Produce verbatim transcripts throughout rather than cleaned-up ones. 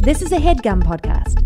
This is a HeadGum podcast.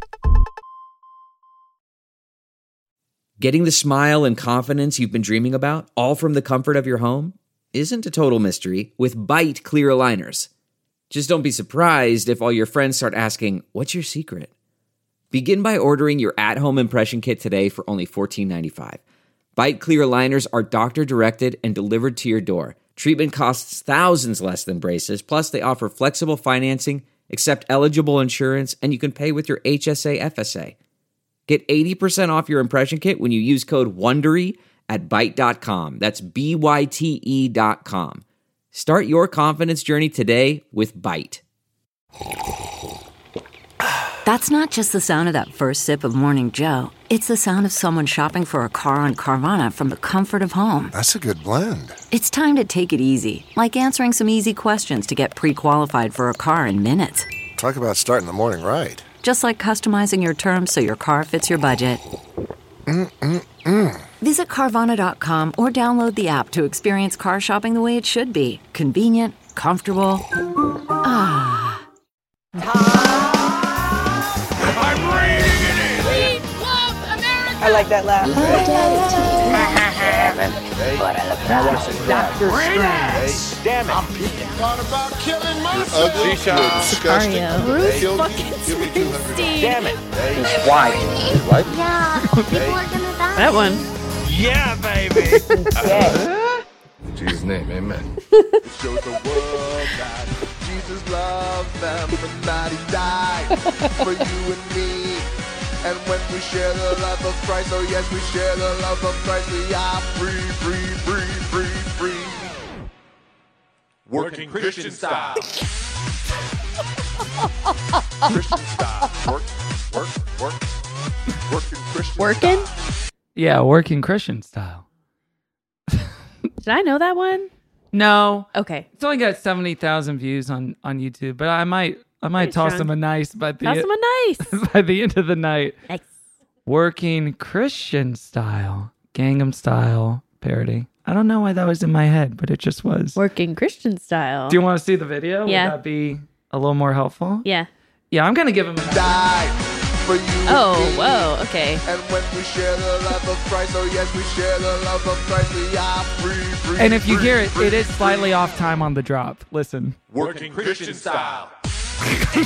Getting the smile and confidence you've been dreaming about, all from the comfort of your home, isn't a total mystery with Byte clear aligners. Just don't be surprised if all your friends start asking, "What's your secret?" Begin by ordering your at-home impression kit today for only fourteen ninety-five. Byte clear aligners are doctor-directed and delivered to your door. Treatment costs thousands less than braces, plus they offer flexible financing, accept eligible insurance, and you can pay with your H S A F S A. Get eighty percent off your impression kit when you use code WONDERY at byte dot com. That's B Y T E dot com. Start your confidence journey today with Byte. That's not just the sound of that first sip of Morning Joe. It's the sound of someone shopping for a car on Carvana from the comfort of home. That's a good blend. It's time to take it easy, like answering some easy questions to get pre-qualified for a car in minutes. Talk about starting the morning right. Just like customizing your terms so your car fits your budget. Mm-mm-mm. Visit Carvana dot com or download the app to experience car shopping the way it should be. Convenient, comfortable. Ah. I'm reading it in. We love America. I like that laugh. Doctor Strange. Damn it. I'm thought about killing myself. Sicario. Bruce fucking Springsteen. Damn it. Why? What? Yeah, people are gonna die. That one. Yeah, baby. In Jesus' name, amen. It shows the world that Jesus loved them and that he died for you and me. And when we share the love of Christ, oh yes, we share the love of Christ. We are free, free, free, free, free. Working Christian style. Christian style. Work, work, work. Working Christian Working? style. Yeah, working Christian style. Did I know that one? No. Okay. It's only got seventy thousand views on, on YouTube, but I might I might Pretty toss strong. them a nice by the Toss him a nice. by the end of the night. Nice. Working Christian style, Gangnam Style parody. I don't know why that was in my head, but it just was. Working Christian style. Do you want to see the video? Yeah. Would that be a little more helpful? Yeah. Yeah, I'm gonna give him a Died for you Oh, and me. whoa, okay. And when we share the love of Christ, oh yes, we share the love of Christ. We are free, free. And if you free, hear it, free, it is free. slightly off time on the drop. Listen. Working Christian style. Christian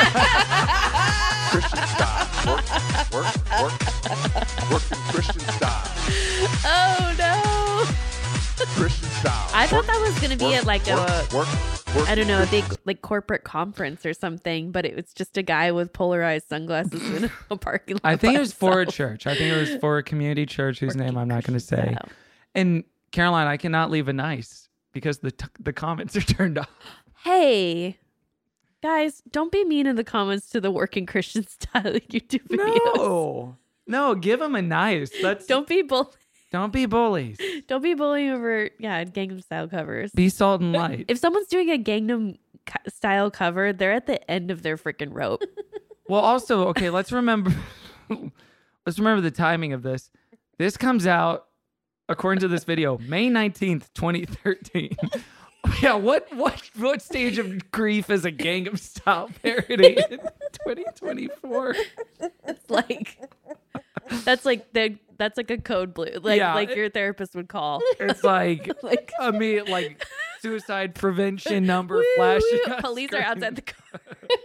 style. Work, work, work. Working Christian style. Oh, no. Christian style. I thought Work, that was going to be work, at like a, work, work, work. I don't know, a big like corporate conference or something, but it was just a guy with polarized sunglasses in a parking lot. I think by it was for a himself. church. I think it was for a community church whose name I'm not going to say. Style. And Caroline, I cannot leave a nice because the t- the comments are turned off. Hey, guys, don't be mean in the comments to the Working Christian Style YouTube videos. No, no, give them a nice. That's Don't be bull. don't be bullies. Don't be bullying over yeah Gangnam Style covers. Be salt and light. If someone's doing a Gangnam co- Style cover, they're at the end of their freaking rope. Well, also, okay, let's remember. let's remember the timing of this. This comes out, according to this video, May nineteenth, twenty thirteen. Yeah, what what what stage of grief is a Gangnam Style parody in twenty twenty-four? It's like that's like the that's like a code blue, like Yeah. like your therapist would call. It's like, Like I mean, like suicide prevention number woo, flashing. woo, on police are screen. outside the car.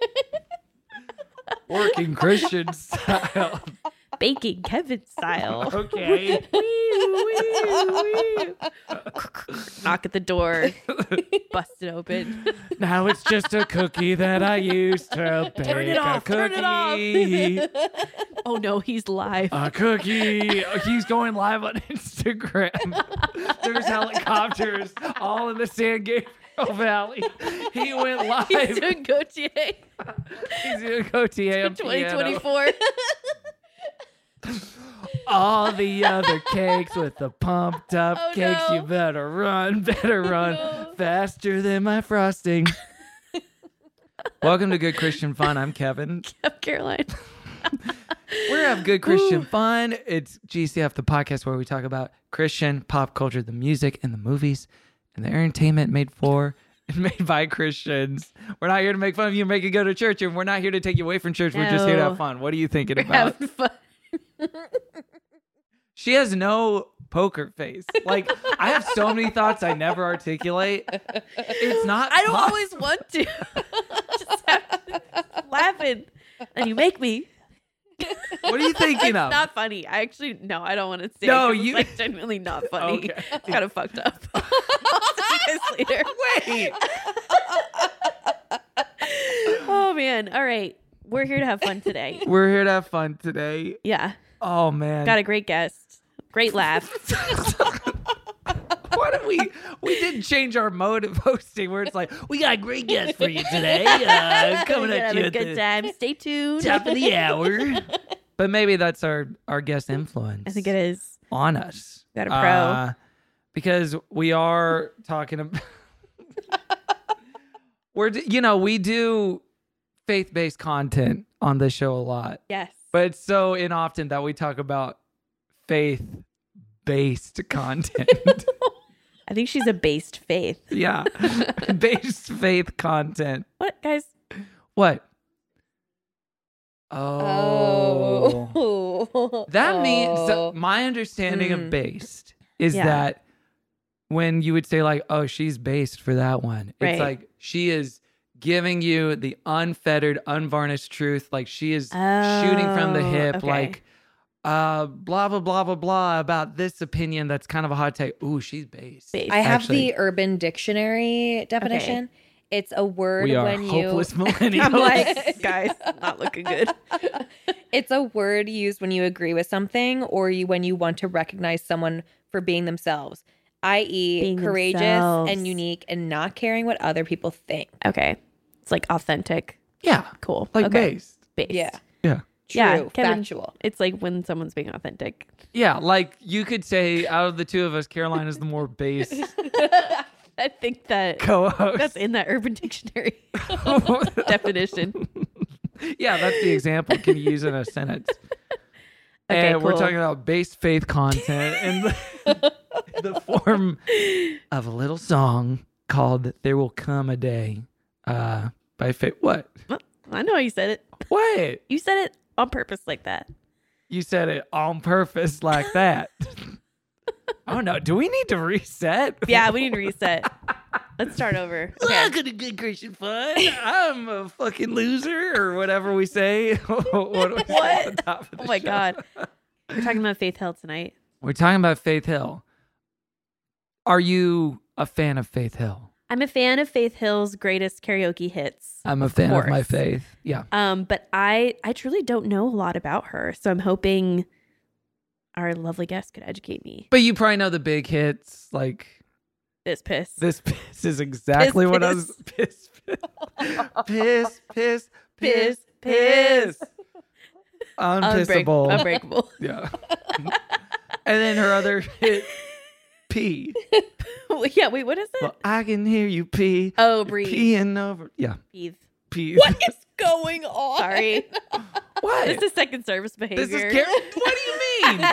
Working Christian style. Baking Kevin style. Okay. Knock at the door, bust it open. Now it's just a cookie that I used to bake Turn it off, a turn cookie. it off. Oh no, he's live. A cookie. He's going live on Instagram. There's helicopters all in the San Gabriel Valley. He went live. He's doing Gautier He's doing Gautier on twenty piano. twenty-four. All the other cakes with the pumped up Oh, cakes. no. You better run, better run no. faster than my frosting. Welcome to Good Christian Fun. I'm Kevin. I'm Caroline. We're have good Christian fun. It's G C F, the podcast where we talk about Christian pop culture, the music and the movies and the entertainment made for and made by Christians. We're not here to make fun of you and make you go to church, and we're not here to take you away from church. We're just here to have No. fun. What are you thinking We're about? having fun. She has no poker face. Like, I have so many thoughts I never articulate. It's not I don't fun. always want to. Just have to laughing, and you make me. What are you thinking It's of? not funny. I actually no, I don't want to say. No, it 'cause you- it's like genuinely not funny. Okay. It's kind of fucked up. I'll see you guys later. Wait. Oh man! All right, we're here to have fun today. We're here to have fun today. Yeah, Oh, man. got a great guest, great laugh. What did we we didn't change our mode of hosting where it's like, we got a great guest for you today. Uh, coming We're at gonna you have a at good the time. Stay tuned. top of the hour. But maybe that's our, our guest influence I think it is. on us. Got a pro. Uh, because we are talking about we're d- you know, we do faith-based content on this show a lot. Yes. But it's so inoften that we talk about faith-based content. I think she's a based faith. Yeah. Based faith content. What guys? What? Oh. Oh. That means so Oh. my understanding of Mm. based is Yeah. that when you would say like, oh, she's based for that one. Right. It's like she is giving you the unfettered, unvarnished truth. Like she is shooting from the Oh, hip. okay. Like uh blah blah blah blah blah about this opinion that's kind of a hot take. Ooh, she's based. Based. I have Actually, the Urban Dictionary definition. It's a word we are when you hopeless millennials. I'm like, guys, not looking good. It's a word used when you agree with something or you when you want to recognize someone for being themselves, that is Being courageous themselves. and unique and not caring what other people think. Okay, it's like authentic. yeah, Cool. like okay. based. Based. Yeah. Yeah. True. Yeah, Kevin, Factual. It's like when someone's being authentic. Yeah, like you could say out of the two of us, Caroline is the more based I think that co-host. that's in that Urban Dictionary definition. Yeah, that's the example. Can you use it in a sentence? Okay, and we're cool. talking about based faith content in the, the form of a little song called "There Will Come a Day" uh, by Faith. What? Well, I know how you said it. What? You said it on purpose like that. You said it on purpose like that. Oh no! Do we need to reset? Yeah, we need to reset. Let's start over. Okay. Welcome to Good Christian Fun. I'm a fucking loser, or whatever we say. what? do we say at the top of the Oh my show? God. We're talking about Faith Hill tonight. We're talking about Faith Hill. Are you a fan of Faith Hill? I'm a fan of Faith Hill's greatest karaoke hits. I'm a fan of my course. faith. Yeah. Um, but I I truly don't know a lot about her, so I'm hoping our lovely guest could educate me. But you probably know the big hits. Like This piss. this piss is exactly Piss, what I was piss piss piss piss piss. Unpissable. Unbreak- unbreakable. Yeah. And then her other hit pee. Yeah, wait, what is it? Well, I can hear you pee. Oh, breathe. Peeing over. Yeah. Breathe. Pee. What is going on? Sorry. What? This is second service behavior. This is Karen. What do you mean?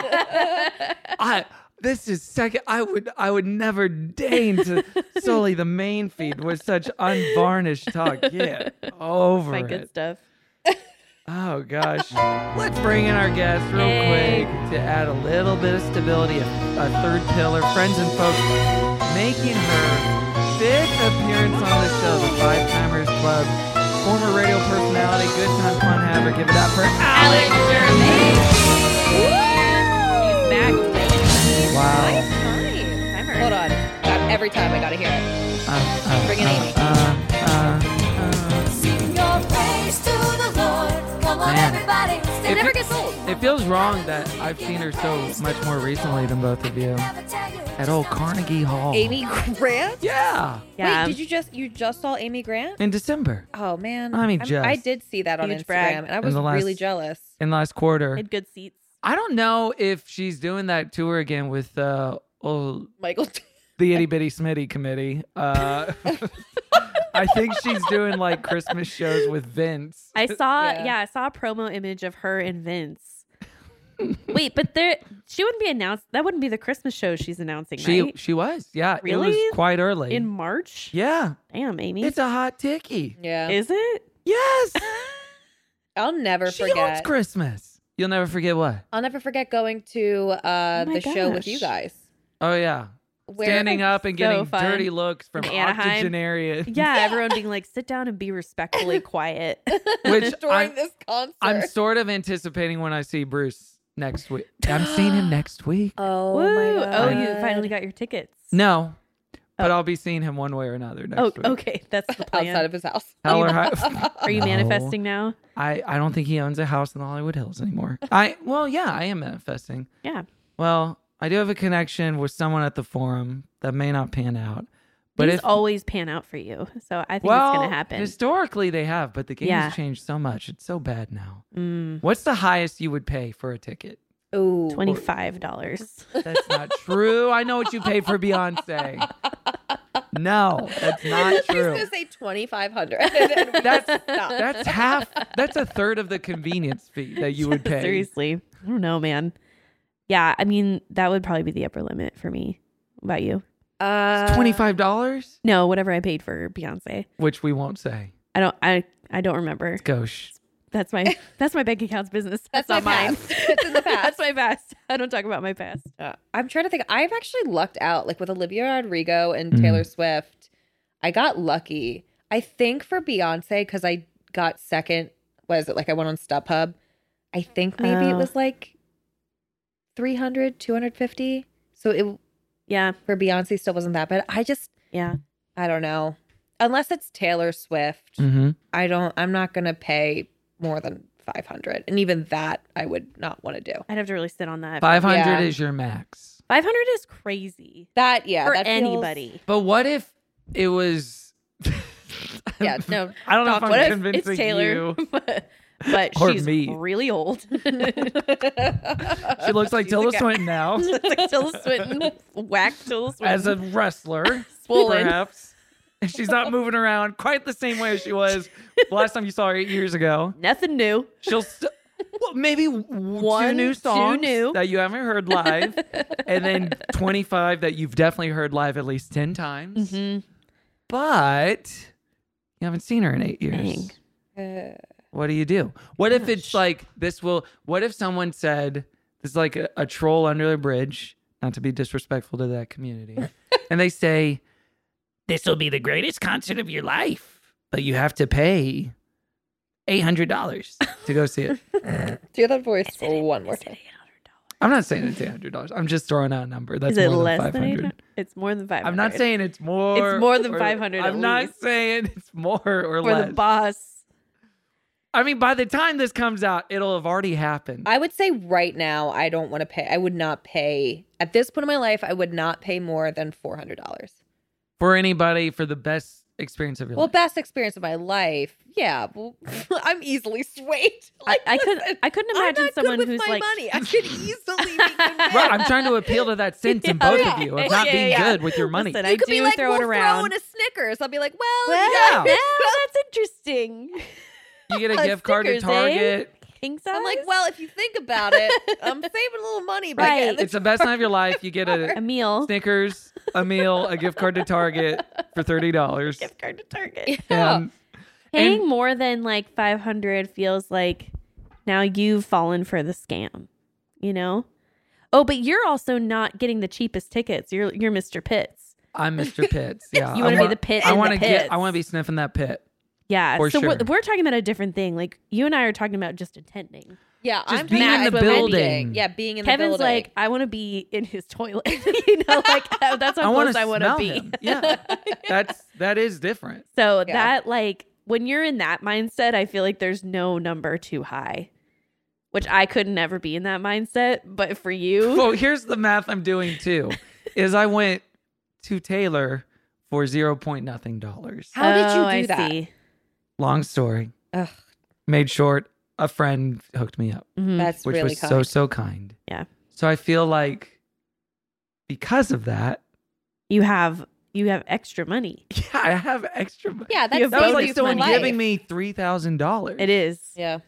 I this is second. I would I would never deign to sully the main feed with such unvarnished talk. Get over My it. good stuff. Oh gosh. Let's bring in our guest real Hey. quick to add a little bit of stability. A, a third pillar, friends and folks, making her fifth appearance on the show, the Five Timers Club. Former radio personality, good time fun haver. Give it up for Alex She's back. Wow. Nice time. Timer. Hold on. God, every time I gotta hear it. Uh, uh, Bring in uh, Amy. Uh, uh, uh. Man. It It never fe- gets old. It feels wrong that I've seen her so much more recently than both of you at old Carnegie Hall. Amy Grant? Yeah, Yeah. Wait, did you just you just saw Amy Grant? in December, Oh man. I mean, I'm- just. I did see that on Huge Instagram brag. and I In was the last- really jealous. in last quarter. Had good seats. I don't know if she's doing that tour again with uh, old, Michael the Itty Bitty Smitty Committee. Uh, I think she's doing like Christmas shows with Vince. I saw, Yeah. yeah. I saw a promo image of her and Vince. Wait, but there she wouldn't be announced. That wouldn't be the Christmas show she's announcing, She right? she was. Yeah. Really? It was quite early. In March? yeah. Damn, Amy. It's a hot ticky. Yeah. Is it? Yes. I'll never She owns forget. Christmas. You'll never forget what? I'll never forget going to uh, Oh my the show with gosh. you guys. Oh, yeah. Where- Standing up and So getting fun. dirty looks from In Anaheim. octogenarians. Yeah, everyone being like, sit down and be respectfully quiet. Which during I'm- this concert. I'm sort of anticipating when I see Bruce next week. I'm seeing him next week. oh Woo. my god. Oh, you finally got your tickets. No, but Oh. I'll be seeing him one way or another next Oh, week. okay. That's the plan. outside of his house. Hell or high- Are you No. manifesting now? I, I don't think he owns a house in the Hollywood Hills anymore. I well, yeah, I am manifesting. Yeah. Well, I do have a connection with someone at the forum that may not pan out. But These if always pan out for you. So I think well, it's going to happen. historically they have, but the game Yeah. has changed so much. It's so bad now. Mm, What's the highest you would pay for a ticket? Ooh. twenty-five dollars. That's not true. I know what you paid for Beyonce. No, that's not She's true. gonna say twenty five hundred. That's that's half. That's a third of the convenience fee that you would pay. Seriously. I don't know, man. Yeah, I mean, that would probably be the upper limit for me. What about you? uh, Twenty-five dollars, No, whatever I paid for Beyonce. which we won't say. I don't I I don't remember. Gosh. That's my that's my bank account's business. That's, That's not my mine. past. It's in the past. That's my past. I don't talk about my past. Uh, I'm trying to think. I've actually lucked out, like with Olivia Rodrigo and Mhm. Taylor Swift. I got lucky. I think for Beyonce, because I got second. What is it? Like I went on StubHub. I think maybe it Oh. was like three hundred, two hundred fifty. So it Yeah. for Beyonce still wasn't that bad. I just, Yeah. I don't know. Unless it's Taylor Swift, Mm-hmm. I don't. I'm not gonna pay more than five hundred, and even that I would not want to do. I'd have to really sit on that. Five hundred Yeah. is your max. five hundred is crazy That yeah, for that feels- anybody. But what if it was? Yeah, no. I don't know if I'm What if convincing it's Taylor, you. but, but Or she's me. really old. She looks like She's a Tilda guy. Swinton now, like Tilda Swinton, whack Tilda Swinton. as a wrestler, Swollen. perhaps. And she's not moving around quite the same way as she was the last time you saw her eight years ago. Nothing new. She'll st- well, maybe w- two One, new two songs new. that you haven't heard live, and then twenty-five that you've definitely heard live at least ten times. Mm-hmm. But you haven't seen her in eight years. Dang. Uh, What do you do? What if it's like this will what if someone said this is like a, a troll under a bridge, not to be disrespectful to that community, and they say, this will be the greatest concert of your life, but you have to pay eight hundred dollars to go see it. do you have that voice for one more time? I'm not saying it's eight hundred dollars. I'm just throwing out a number. That's Is it more less than than five eight hundred. hundred? It's more than five hundred. I'm not saying it's more. It's more than or- five hundred I'm at not least. saying it's more or for less. the boss. I mean, by the time this comes out, it'll have already happened. I would say right now, I don't want to pay. I would not pay at this point in my life. I would not pay more than four hundred dollars. For anybody, for the best experience of your Well, life. best experience of my life. Yeah, well, I'm easily swayed. Like, I, I could listen, I couldn't I'm imagine not someone good with who's my like money. I could easily be convinced. Right, I'm trying to appeal to that sense in both Yeah, of you of yeah, not yeah, being yeah. good with your money. Listen, You I could do be like, throw we'll it around. throw in a Snickers. I'll be like, well, Well, you guys- yeah, that's interesting. You get a Uh, gift card to Snickers, eh? Target. King size? I'm like, well, if you think about it, I'm saving a little money. By Right. getting It's the best night of your life. You get a a meal. Snickers, a meal, a gift card to Target for thirty dollars. Gift card to Target. And Paying And- more than like five hundred feels like now you've fallen for the scam, you know? Oh, but you're also not getting the cheapest tickets. You're you're Mister Pitts. I'm Mister Pitts. Yeah, You I wanna be want- the pit I in want the to get. pits. I want to be sniffing that pit. Yeah. For so we're, sure. we're talking about a different thing. Like you and I are talking about just attending. Yeah, Just I'm being talking in the about building. being- Yeah, being in Kevin's the building. like, I want to be in his toilet. you know, like that's I how want close to I want to smell be. him. Yeah, that's that is different. So Yeah. that like when you're in that mindset, I feel like there's no number too high. Which I could never be in that mindset, but for you, Well, here's the math I'm doing too. Is I went to Taylor for zero point nothing dollars. How did you Oh, do I that? see. Long story. Ugh, Made short. A friend hooked me up, Mhm. that's which really was kind. so so kind. Yeah. So I feel like because of that, You have you have extra money. yeah, I have extra money. Yeah, that's have That was bonus like someone money. giving me three thousand dollars. It is. Yeah,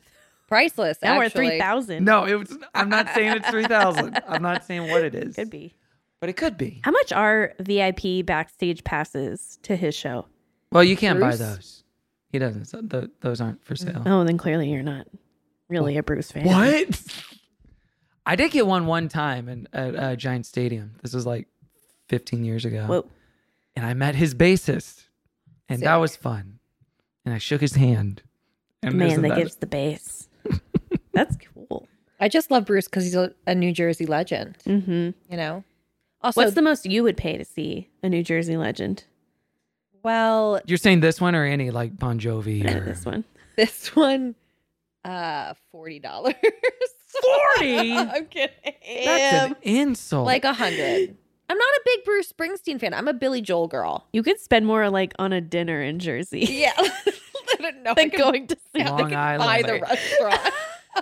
Priceless. Now we're at actually. three thousand. No, it was. I'm not saying it's three thousand. I'm not saying what it is. Could be. But it could be. How much are V I P backstage passes to his show? Well, you can't Bruce? buy those. He doesn't. So th- those aren't for sale. Oh, then clearly you're not really a Bruce fan. What? I did get one one time in, at uh, Giant Stadium. This was like fifteen years ago. Whoa. And I met his bassist. And that Sick. was fun. And I shook his hand. And Man isn't that gives the bass. That's cool. I just love Bruce because he's a, a New Jersey legend. Mm-hmm. You know. Also, What's the most you would pay to see a New Jersey legend? well, You're saying this one or any like Bon Jovi or This one. this one, uh, forty dollars. forty? I'm kidding. That's an insult. Like a hundred. I'm not a big Bruce Springsteen fan. I'm a Billy Joel girl. You could spend more like on a dinner in Jersey Yeah. no, I than can- going to see. Long I can Island. buy the restaurant.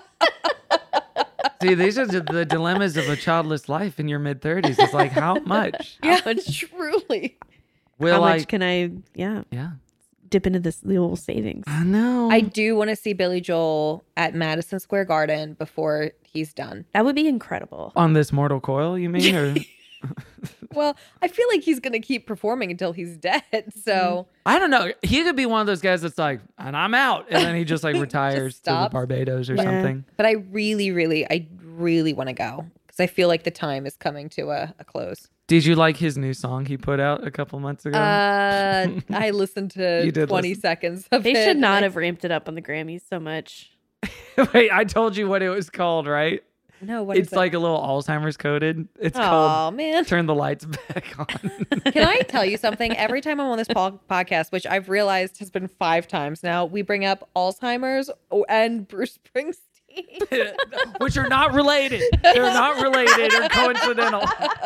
See, these are the, the dilemmas of a childless life in your mid thirties. It's like, how much? Yeah, truly. Will How I? much can I, yeah, yeah. dip into this little savings? I know. I do want to see Billy Joel at Madison Square Garden before he's done. That would be incredible. On this mortal coil, you mean? Or Well, I feel like he's going to keep performing until he's dead. So I don't know. He could be one of those guys that's like, and I'm out, and then he just like retires to the stops. Barbados or Yeah. something. But I really, really, I really want to go because I feel like the time is coming to a, a close. Did you like his new song he put out a couple months ago? Uh, I listened to You did twenty listen. seconds of They it. should not and I- have ramped it up on the Grammys so much. Wait, I told you what it was called, right? No, what is It's it? like a little Alzheimer's coded. It's Oh called man! Turn the Lights Back On. Can I tell you something? Every time I'm on this po- podcast, which I've realized has been five times now, we bring up Alzheimer's and Bruce Springsteen. Which are not related. They're not related or coincidental.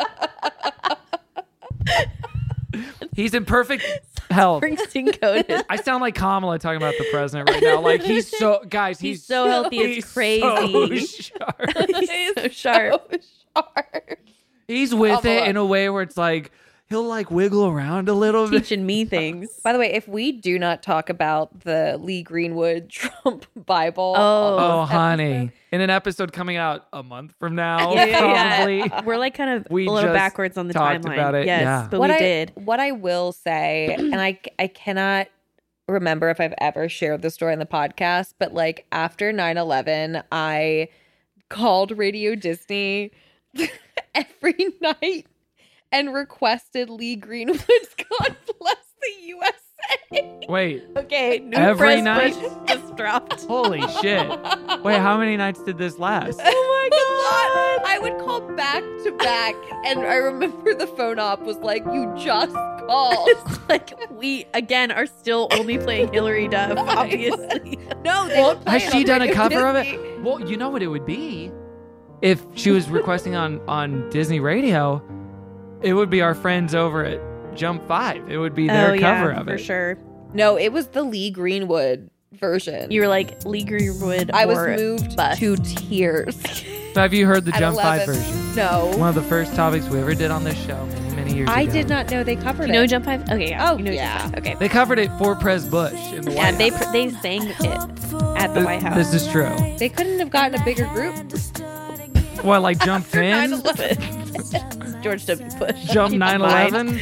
He's in perfect health. Springsteen coded. I sound like Kamala talking about the president right now. Like he's so, guys, he's, He's so healthy, it's he's crazy. so sharp. He's so sharp. So sharp. He's with Kamala. it in a way where it's like he'll like wiggle around a little bit. Teaching me things. By the way, if we do not talk about the Lee Greenwood Trump Bible, Oh. on Oh, this honey. episode- In an episode coming out a month from now, Yeah, probably. yeah. We're like kind of We a little just backwards on the talked timeline. about it, Yes, yeah. but what we I, did. What I will say, and I I cannot remember if I've ever shared this story on the podcast, but like after nine eleven, I called Radio Disney every night and requested Lee Greenwood's "God Bless the U S A." Wait, Okay, new Every press night? push just dropped. holy shit. Wait, how many nights did this last? Oh my god! I would call back to back, and I remember the phone op was like, "You just called." It's like we again are still only playing Hillary Duff, obviously. No, they would play Has it she on done a Radio cover of Disney. it? Well, you know what it would be? If she was requesting on, on Disney Radio, it would be our friends over at Jump five. It would be their oh, cover yeah, of for it. sure. No, it was the Lee Greenwood version. You were like Lee Greenwood. I was or moved bust. to tears. So have you heard the At Jump five eleven. version? No, One of the first topics we ever did on this show many, many years I ago. did not know they covered You know it. Jump Five? Okay, yeah. Oh, you know yeah. Jump Five. Okay. They covered it for Pres Bush in the Yeah, White they House. pr- they sang it at the Th- White House. This is true. They couldn't have gotten a bigger group. What, like Jump ten? nine eleven. George W. Bush. Jump Keep in nine mind. eleven?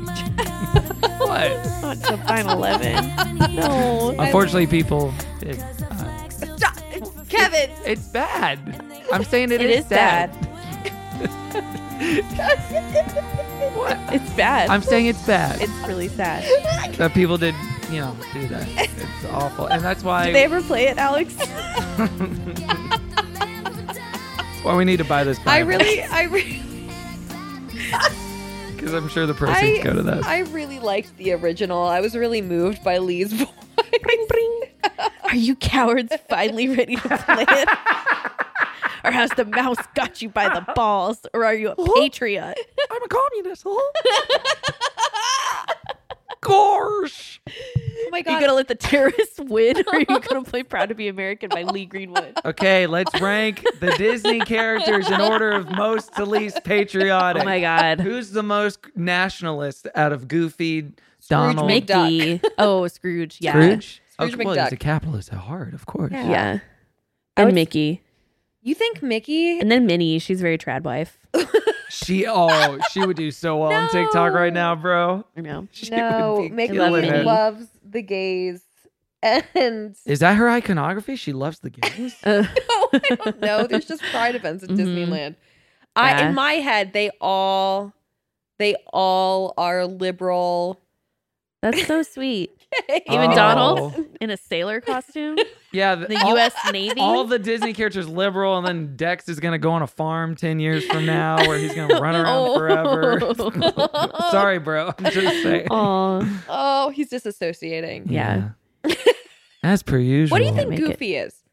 What? Not Jump nine eleven. No. Unfortunately, people, it, uh, Stop. Kevin. it's bad. I'm saying It it is is sad. What? It's bad. I'm saying it's bad It's really sad. that people did, you know, do that. It's awful, and that's why. Did they ever play it, Alex? that's why we need to buy this. I Bible, really, I really, because I'm sure the proceeds I, go to that. I really liked the original. I was really moved by Lee's voice. Bring, bring. Are you cowards finally ready to play it? Or has the mouse got you by the balls? Or are you a patriot? I'm a communist. Gosh. Oh my Are you god! gonna let the terrorists win, or are you gonna play "Proud to Be American" by Lee Greenwood? Okay, let's rank the Disney characters in order of most to least patriotic. Oh my god, Who's the most nationalist out of Goofy, Donald, McDuck. Mickey? Oh, Scrooge. Yeah, Scrooge? Scrooge oh, well, he's McDuck. a capitalist at heart, of course. Yeah. yeah. And would- Mickey. You think Mickey? And then Minnie. She's very trad wife. She oh, she would do so well on TikTok right now, bro. I know. She No, would be Mickey killing it. loves the gays. And Is that her iconography? She loves the gays. Uh, no, I don't know. There's just pride events at Mhm. Disneyland. I Yeah. in my head, they all they all are liberal. that's so sweet. Even Oh. Donald in a sailor costume. Yeah, The all- U S Navy. All the Disney characters liberal, and then Dex is gonna go on a farm ten years from now, where he's gonna run around Oh. forever. Sorry, bro. I'm just saying. Aw. Oh, he's disassociating. Yeah. As per usual. What do you think Make it- Goofy is?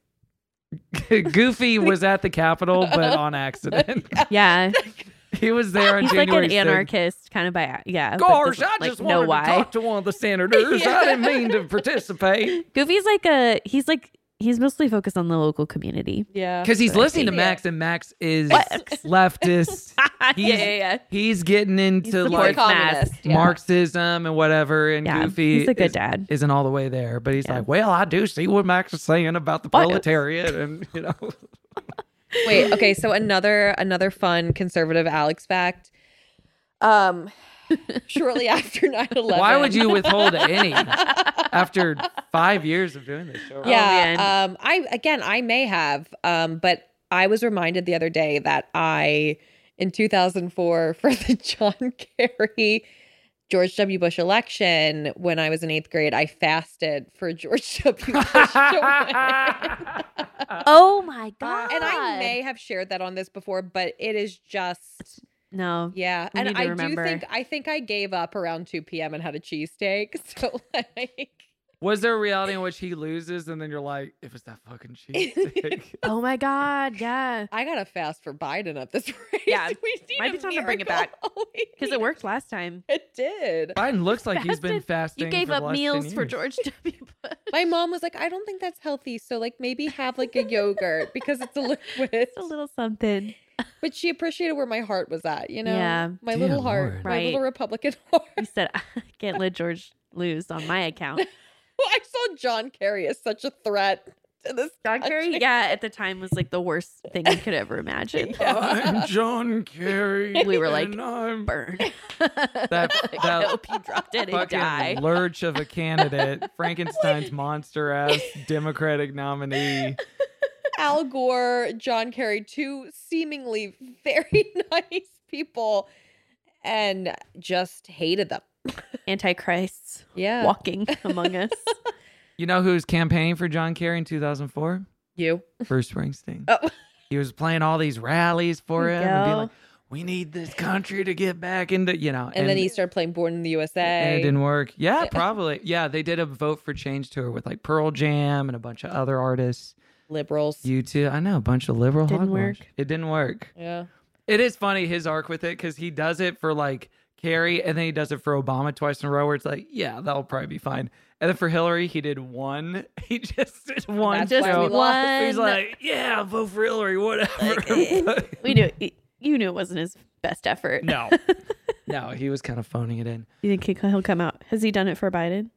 Goofy was at the Capitol, but on accident. Yeah. He was there on He's like January an sixth. anarchist kind of by yeah. but Gosh, doesn't, I like, just know wanted why. to talk to one of the senators. I didn't mean to participate. Goofy's like a he's like he's mostly focused on the local community. Yeah. Because he's listening to Yeah. Max, and Max is What? leftist. He's, yeah, yeah, yeah. He's getting into He supports like communist. Yeah. Marxism and whatever, and Yeah, Goofy he's a good is, dad. isn't all the way there. But he's Yeah. like, well, I do see what Max is saying about the What? proletariat, and you know. Wait, okay, so another another fun conservative Alex fact. Um shortly after nine eleven. Why would you withhold any after five years of doing this show? Yeah. man. um I again I may have. Um, but I was reminded the other day that I in two thousand four for the John Kerry George W. Bush election, when I was in eighth grade, I fasted for George W. Bush to win. Oh my god. And I may have shared that on this before, but it is just No. yeah. We And need to I remember. do think I think I gave up around two p.m. and had a cheesesteak. So like Was there a reality in which he loses, and then you're like, it was that fucking cheesesteak? Oh my god, yeah. I gotta fast for Biden at this rate. Yeah, We need might a be time to bring it miracle. back. We Because need- it worked last time. It did. Biden looks like he's been Fasted? fasting. You gave for the up last ten meals for years. George W. Bush. My mom was like, I don't think that's healthy. So like maybe have like a yogurt because it's a liquid. It's a little something. But she appreciated where my heart was at, you know? Yeah. My Dear little heart. Lord. My Right. little Republican heart. You said I can't let George lose on my account. I saw John Kerry as such a threat to this John Kerry, country. yeah, at the time was like the worst thing you could ever imagine. I'm John Kerry. We were like, and I'm burn. that, I that hope you dropped it and fucking die. lurch of a candidate, Frankenstein's monster ass Democratic nominee. Al Gore, John Kerry, two seemingly very nice people, and just hated them. Antichrists Yeah. walking among us. You know who's campaigning for John Kerry in two thousand four? You. Bruce Springsteen. Oh. He was playing all these rallies for There him you and being go. like, we need this country to get back into, you know. And, then he started playing Born in the U S A. And it didn't work. Yeah, probably. Yeah, they did a Vote for Change tour with like Pearl Jam and a bunch of other artists. Liberals. You too. I know, a bunch of liberal Didn't hogwash. work. It didn't work. Yeah. It is funny, his arc with it, because he does it for like Kerry and then he does it for Obama twice in a row where it's like, yeah, that'll probably be fine. And then for Hillary, he did one. He just did one. That's Just why we show. lost. He's like, yeah, vote for Hillary, whatever. But- We knew you knew it wasn't his best effort. no. No, he was kind of phoning it in. You think he- he'll come out? Has he done it for Biden?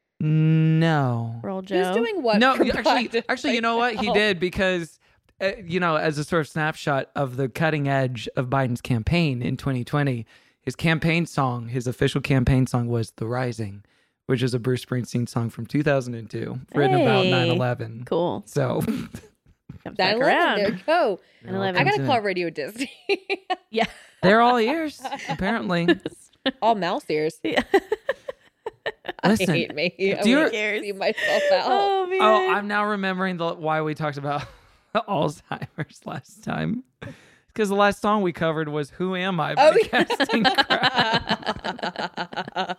No. For old Joe? Who's doing what? No, for actually, Biden actually, you right know what? He now? did because, uh, you know, as a sort of snapshot of the cutting edge of Biden's campaign in twenty twenty, his campaign song, his official campaign song was The Rising, which is a Bruce Springsteen song from two thousand two, written about Hey. nine eleven. Cool. So, Comes back nine eleven, around. there you go. nine eleven. I gotta Comes call in. Radio Disney. Yeah. they're all ears, apparently. All mouse ears. Yeah. Listen, I hate me. I do you- want to see myself out. Oh man. Oh, I'm now remembering the why we talked about Alzheimer's last time. Because the last song we covered was "Who Am I" by Oh, yeah. Casting Crowns.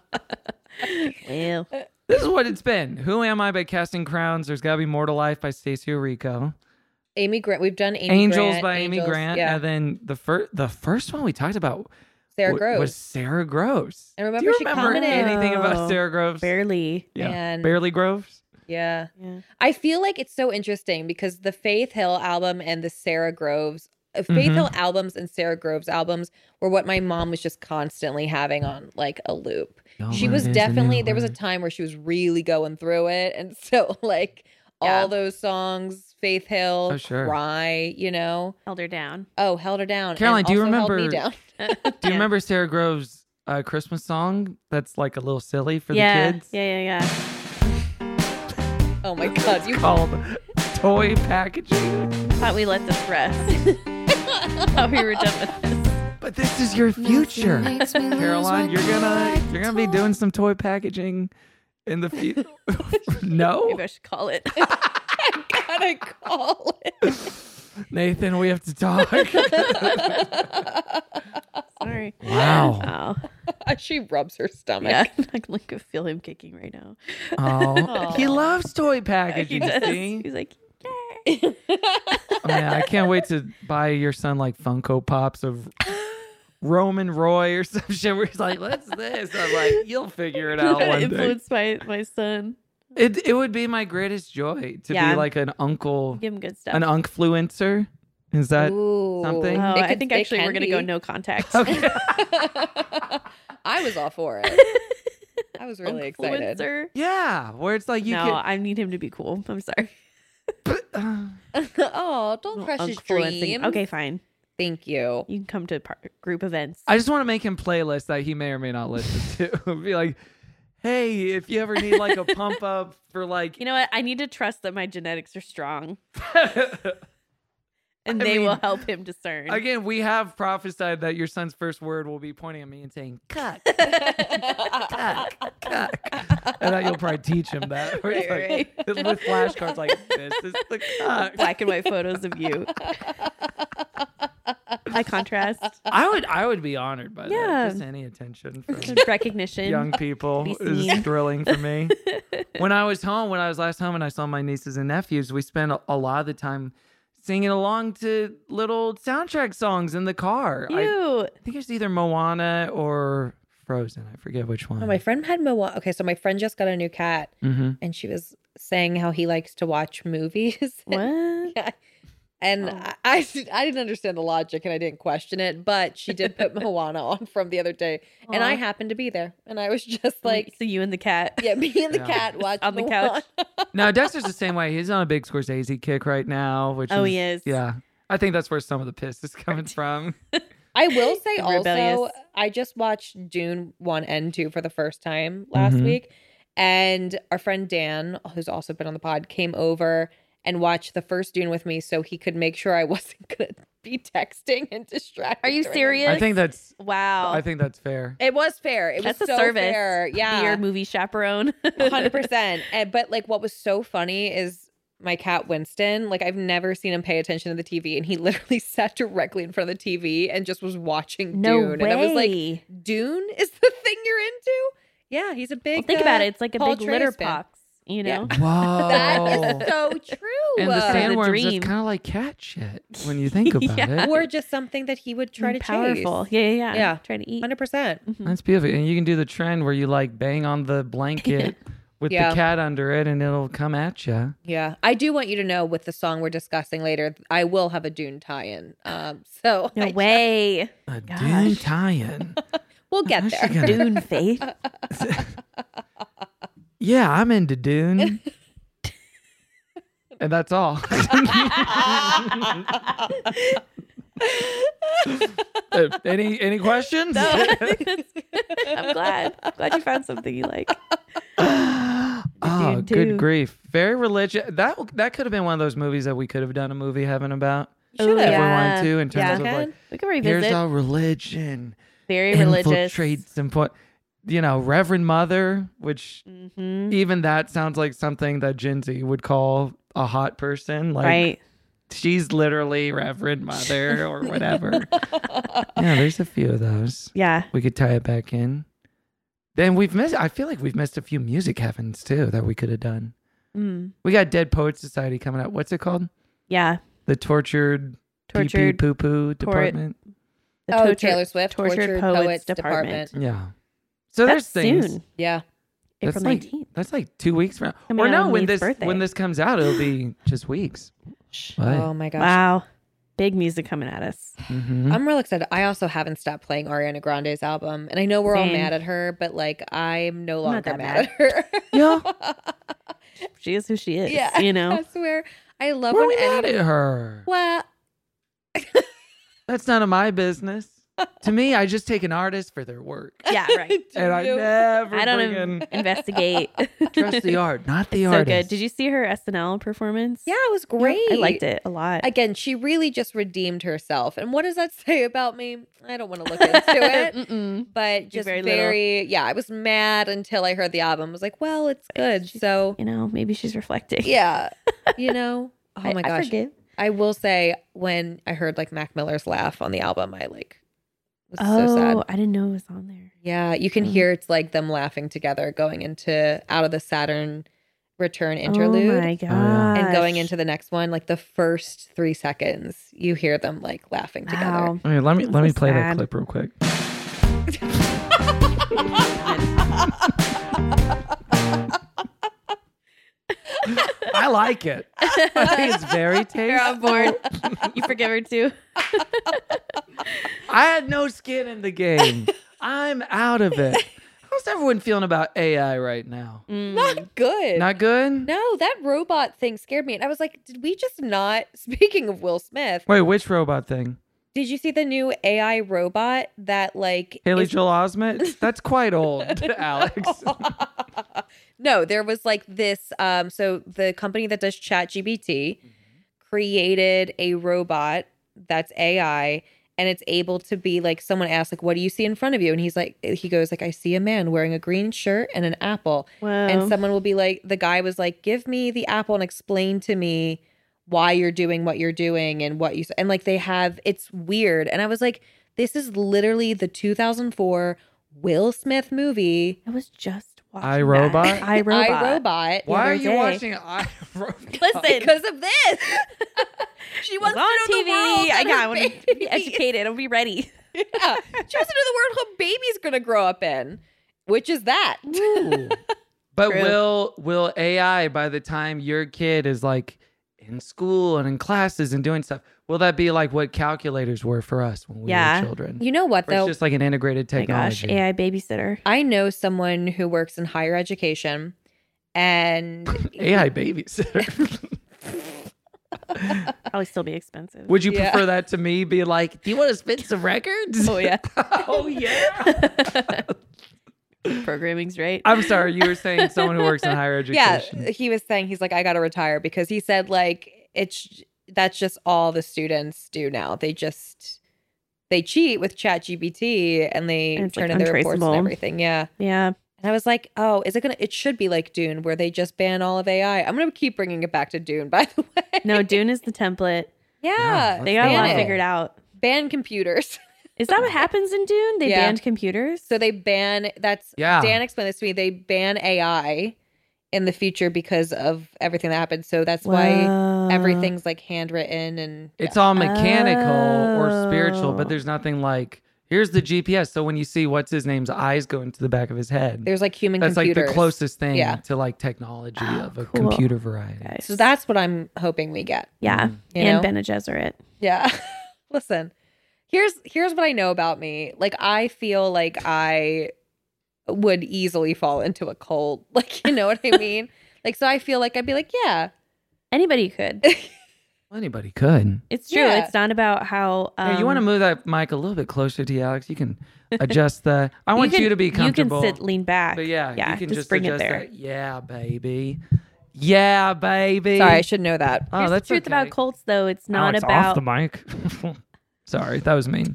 Well, This is what it's been. "Who Am I" by Casting Crowns. There's Gotta Be More to Life by Stacey Orico. Amy Grant. We've done Amy Angels Grant, by Amy Angels, Grant. Yeah. And then the first the first one we talked about Sarah w- Groves. was Sarah Groves. And remember Do you she remember commented- anything about Oh, Sarah Groves? barely. Yeah. Man. Barely Groves? Yeah. Yeah. I feel like it's so interesting because the Faith Hill album and the Sarah Groves, uh, Faith Mhm. Hill albums and Sarah Groves albums were what my mom was just constantly having on like a loop. Your She word was is a definitely, new there was a word. time where she was really going through it. And so like all those songs, Faith Hill, Oh, sure. Cry, you know. Held her down. Oh, Held Her Down. Caroline, and do you also Held remember- Me Down. Do you remember Sarah Grove's uh, Christmas song that's like a little silly for yeah. the kids? Yeah, yeah, yeah. Oh my God. You Called Toy Packaging. Thought we let this rest. Thought we were done with this. But this is your future, Caroline. You're gonna you're gonna be doing some toy packaging in the future. No, Maybe I should call it. I gotta call it. Nathan, we have to talk. Sorry. Wow. Oh, She rubs her stomach. yeah. I can like feel him kicking right now. Oh, he loves toy He packaging. does. See? He's like, Oh, man, I can't wait to buy your son like Funko Pops of Roman Roy or some shit where he's like, what's this? I'm like, you'll figure it out one day. influenced my my son. It it would be my greatest joy to Yeah. be like an uncle, Give him good stuff. an unkfluencer. Is that Ooh. something? Oh, It I could- think it actually can we're gonna go be. no contact. Okay. I was all for it. I was really excited. Influencer? Yeah, where it's like you no, can. I need him to be cool. I'm sorry. Uh, Oh, don't crush his Influencing. dreams. Okay, fine. Thank you. You can come to par- group events. I just want to make him playlists that he may or may not listen to. Be like, hey, if you ever need like a pump up for like, You know what? I need to trust that my genetics are strong, and I they will mean, help him discern. again, we have prophesied that your son's first word will be pointing at me and saying "cuck, cuck, cuck," and that you'll probably teach him that. Where he's Right, like, with flashcards, like this is the cuck. Black and white photos of you. High contrast. I would, I would be honored by Yeah. that. Just any attention from Recognition. young people Be is seen. thrilling for me. When I was home, when I was last home and I saw my nieces and nephews, we spent a, a lot of the time singing along to little soundtrack songs in the car. I, Cute. I think it's either Moana or Frozen. I forget which one. Oh, my friend had Moana. Okay, so my friend just got a new cat, hmm and she was saying how he likes to watch movies. What? Yeah. And Oh. I, I, I didn't understand the logic, and I didn't question it. But she did put Moana on from the other day, and I Aw. happened to be there, and I was just like, so you and the cat. yeah, me and the Yeah. cat watching On the couch. Now, Dexter's the same way. He's on a big Scorsese kick right now, which Oh, is, he is. Yeah. I think that's where some of the piss is coming from. I will say also, Rebellious. I just watched Dune one and two for the first time last Mhm. week. And our friend Dan, who's also been on the pod, came over and watched the first Dune with me so he could make sure I wasn't going to be texting and distracted. Are you during the serious? I think that's Wow. I think that's fair. It was fair. It That's was a so service. fair. Be Yeah. your movie chaperone. one hundred percent. And, but like what was so funny is my cat Winston, like I've never seen him pay attention to the T V, and he literally sat directly in front of the T V and just was watching No Dune. And I was like, way. Dune is the thing you're into? Yeah, he's a big Well, think uh, about it. It's like a Paul big litter Atreides fan. box, you know? Whoa. That is so true. And the Uh, sandworms, dream. that's kind of like cat shit when you think about Yeah. it. or just something that he would try to Powerful. chase. Yeah, yeah, yeah. Yeah. Trying to eat. one hundred percent. That's beautiful. And you can do the trend where you like bang on the blanket with Yeah. the cat under it and it'll come at you. Yeah. I do want you to know with the song we're discussing later, I will have a Dune tie-in. Um, so No I- way. A Gosh. Dune tie-in. we'll get Actually there. gonna- Dune faith. Yeah, I'm into Dune. And that's all. Uh, any any questions? No, I think that's good. I'm glad. I'm glad you found something you like. Oh, Dune good too. grief! Very religious. That that could have been one of those movies that we could have done a movie heaven about Should've. Ooh, if we yeah. wanted to. In terms Yeah. of like, We can here's revisit. how religion Very religious. infiltrates and put, you know, Reverend Mother, which Mhm. even that sounds like something that Gen Z would call a hot person. Like, Right. she's literally Reverend Mother or whatever. Yeah, there's a few of those. Yeah. We could tie it back in. Then we've missed, I feel like we've missed a few music heavens too that we could have done. Mm. We got Dead Poets Society coming up. What's it called? Yeah. The Tortured, Tortured Pee Poo Poo Department. The Oh, tortured- Taylor Swift, Tortured, Tortured Poets, Poets Department. Department. Yeah. So That's there's things. soon. Yeah. That's April like, nineteenth. that's like two weeks from now. Coming Or out no, on when Lee's this birthday. when this comes out, it'll be just weeks. But, Oh my gosh. Wow. Big music coming at us. mhm. I'm real excited. I also haven't stopped playing Ariana Grande's album. And I know we're all Same. mad at her, but like I'm no I'm not longer that mad at her. Yeah. She is who she is. Yeah, you know. I swear. I love Where when we mad any. at her? Well, That's none of my business. To me, I just take an artist for their work. Yeah, right. do And I you? never I don't bring in- in investigate. trust the art, not the so artist. good. Did you see her S N L performance? Yeah, it was great. I liked it a lot. Again, she really just redeemed herself. And what does that say about me? I don't want to look into it. Mm-mm. But just very very, little. yeah, I was mad until I heard the album. I was like, well, it's good. So, You know, maybe she's reflecting. yeah, you know, oh I- my I gosh. forgive. I will say, when I heard like Mac Miller's laugh on the album, I like was Oh, so sad. I didn't know it was on there. Yeah, you can Oh. hear it's like them laughing together going into Out of the Saturn Return interlude. Oh my gosh. And going into the next one, like the first three seconds, you hear them like laughing together. Wow. Okay, let me That's let so me play that sad. clip real quick. I like it. I think it's very You're on tasteful. board. You forgive her too. I had no skin in the game. I'm out of it. How's everyone feeling about A I right now? Mm. Not good. Not good? No, that robot thing scared me. And I was like, did we just not? Speaking of Will Smith, Wait, which robot thing? did you see the new A I robot that like Haley is- Joel Osment? That's quite old, Alex. No, there was like this. Um, so the company that does ChatGPT created a robot that's A I, and it's able to be like, someone asks like, "What do you see in front of you?" And he's like, he goes like, "I see a man wearing a green shirt and an apple." Wow. And someone will be like, the guy was like, "Give me the apple and explain to me why you're doing what you're doing and what you," and like they have, it's weird. And I was like, this is literally the two thousand four Will Smith movie, I was just watching I, Robot? that. I Robot. I, Robot. Why are other you day. watching I, Robot? Listen, Because of this. She it's wants on to know T V. the world I that got. I her want to baby- be educated. I'll be ready. Yeah. She wants to know the world her baby's gonna grow up in, which is that. Ooh. But True. will will A I, by the time your kid is like in school and in classes and doing stuff, will that be like what calculators were for us when we Yeah. were children? You know what Or it's though? just like an integrated Oh my gosh, technology. A I babysitter. I know someone who works in higher education, and A I babysitter. Probably still be expensive. Would you Yeah. prefer that to me be like, do you want to spin some records? Oh yeah. Oh yeah. Programming's right. I'm sorry, you were saying someone who works in higher yeah, education. he was saying he's like, I got to retire because he said like it's that's just all the students do now. They just they cheat with ChatGPT and they And it's, turn like, in their reports and untraceable. everything. Yeah. Yeah. And I was like, oh, is it gonna? It should be like Dune, where they just ban all of A I. I'm gonna keep bringing it back to Dune, by the way. No, Dune is the template. Yeah, Yeah, They got a ban lot it. figured out. Ban computers. Is that what happens in Dune? They Yeah. banned computers. So they ban. That's Yeah. Dan explained this to me. They ban A I in the future because of everything that happened. So that's why Whoa. everything's like handwritten and It's all mechanical or spiritual, Oh. but there's nothing like, here's the G P S. So when you see what's his name's eyes go into the back of his head, there's like human that's computers. like the closest thing Yeah. to like technology Oh, of a cool. computer variety. Guys. So that's what I'm hoping we get. yeah. You and know? Bene Gesserit. Yeah. Listen, here's here's what I know about me. Like I feel like I would easily fall into a cult. Like, you know what I mean? Like, so I feel like I'd be like, yeah. Anybody could. Well, anybody could. It's true. Yeah. It's not about how. Um, Hey, you want to move that mic a little bit closer to you, Alex? You can adjust the. I want you, can- to be comfortable. You can sit, lean back. But yeah, yeah. you can just, just, bring it adjust there. that. Yeah, baby. Yeah, baby. Sorry, I should know that. Oh, Here's that's the truth okay. about cults, though. It's not Alex, about. off the mic. Sorry, that was mean.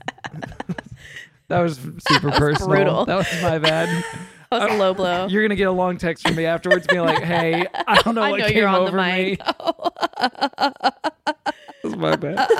That was super personal. brutal. That was my bad. That was a low blow. You're gonna get a long text from me afterwards, being like, "Hey, I don't know I what know came you're on the over me." mic. That was my bad.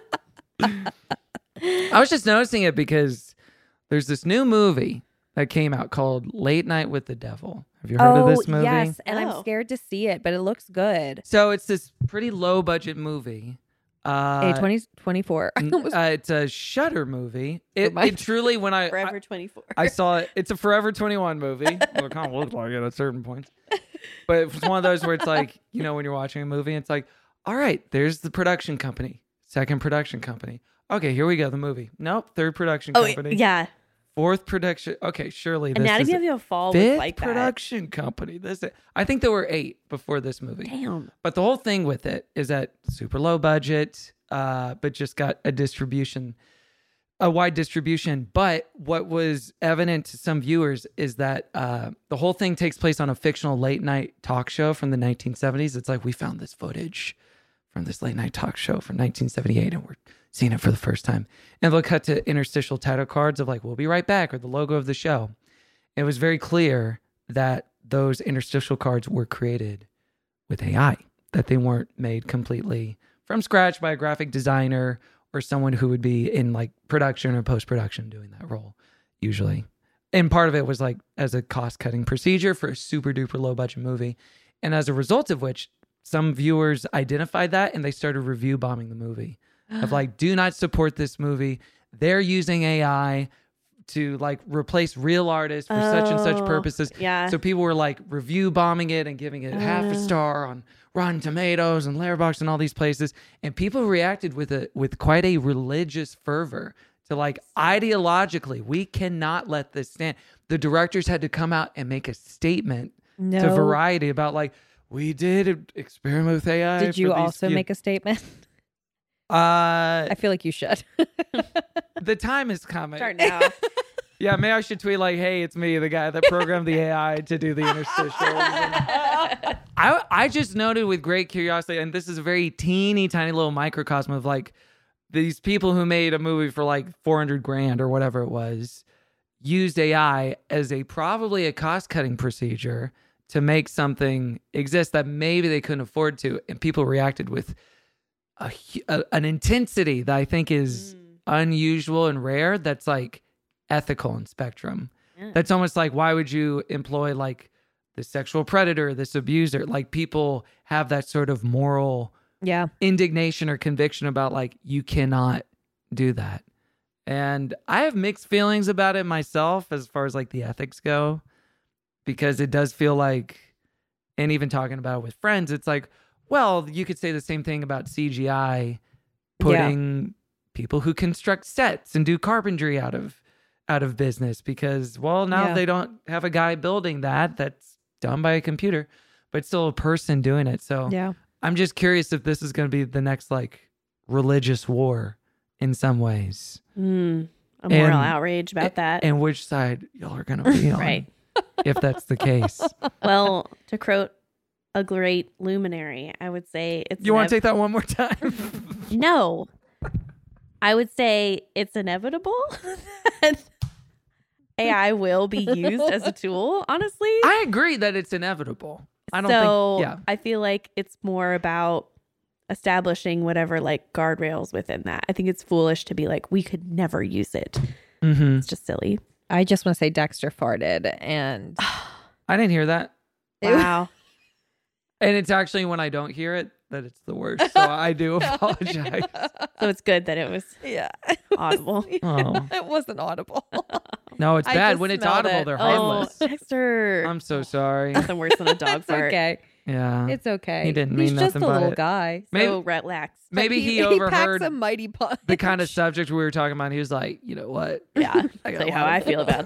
I was just noticing it because there's this new movie that came out called Late Night with the Devil. Have you heard Oh, of this movie? yes. And Oh. I'm scared to see it, but it looks good. So it's this pretty low budget movie. Uh, A twenty twenty-four. n- uh, it's a Shutter movie. It, my- it truly, when I, I Forever twenty-four. I saw it. It's a Forever twenty-one movie. Well, it kind of looks like it at certain points. But it's one of those where it's like, you know, when you're watching a movie, it's like, all right, there's the production company, second production company. Okay, here we go, the movie. Nope, third production Oh, company. yeah. Fourth production. Okay, surely this Anatomy is of the Fall was fifth like that. production company. This, I think there were eight before this movie. Damn. But the whole thing with it is that super low budget, uh, but just got a distribution, a wide distribution. But what was evident to some viewers is that uh, the whole thing takes place on a fictional late night talk show from the nineteen seventies. It's like we found this footage from this late night talk show from nineteen seventy-eight, and we're seeing it for the first time. And they'll cut to interstitial title cards of like, we'll be right back, or the logo of the show. It was very clear that those interstitial cards were created with A I, that they weren't made completely from scratch by a graphic designer or someone who would be in like production or post-production doing that role usually. And part of it was like as a cost-cutting procedure for a super duper low budget movie. And as a result of which, some viewers identified that and they started review bombing the movie of like, do not support this movie. They're using A I to like replace real artists for such and such Oh, purposes. yeah. So people were like review bombing it and giving it half a Uh. star on Rotten Tomatoes and Letterboxd and all these places. And people reacted with a with quite a religious fervor to like, ideologically, we cannot let this stand. The directors had to come out and make a statement to No. Variety about like, we did experiment with A I. Did you also make a statement? Uh, I feel like you should. the time is coming. Start now. Yeah, maybe I should tweet like, "Hey, it's me, the guy that programmed the A I to do the interstitials." And I I just noted with great curiosity, and this is a very teeny tiny little microcosm of like these people who made a movie for like four hundred grand or whatever it was, used A I as a probably a cost cutting procedure to make something exist that maybe they couldn't afford to, and people reacted with a, a an intensity that I think is Mm. unusual and rare. That's like ethical and spectrum. Yeah. That's almost like, why would you employ like the sexual predator, this abuser? Like people have that sort of moral Yeah. indignation or conviction about like, you cannot do that. And I have mixed feelings about it myself as far as like the ethics go, because it does feel like, and even talking about it with friends, it's like, well, you could say the same thing about C G I putting people who construct sets and do carpentry out of out of business, because well, now Yeah. they don't have a guy building that that's done by a computer, but still a person doing it. So Yeah. I'm just curious if this is going to be the next like religious war in some ways. Mm, a moral And- outrage about that. And which side y'all are going to be on, Right. if that's the case. Well, to quote a great luminary, I would say it's You want inev- to take that one more time? No. I would say it's inevitable that A I will be used as a tool, honestly. I agree that it's inevitable. I don't so think, yeah. I feel like it's more about establishing whatever like guardrails within that. I think it's foolish to be like, we could never use it. Mm-hmm. It's just silly. I just want to say Dexter farted, and I didn't hear that. Wow. And it's actually when I don't hear it that it's the worst. So I do apologize. So it's good that it was yeah, audible. Oh. it wasn't audible. No, it's I bad. just When it's smelled audible, it. they're Oh, harmless. Dexter. I'm so sorry. Nothing worse than a dog It's fart. okay. Yeah. It's okay. He didn't He's mean just nothing a by little it. guy. Maybe- So relax. But Maybe he, he overheard packs a mighty punch. the kind of subject we were talking about. He was like, you know what? Yeah. I I'll got tell you a how lot I of- feel about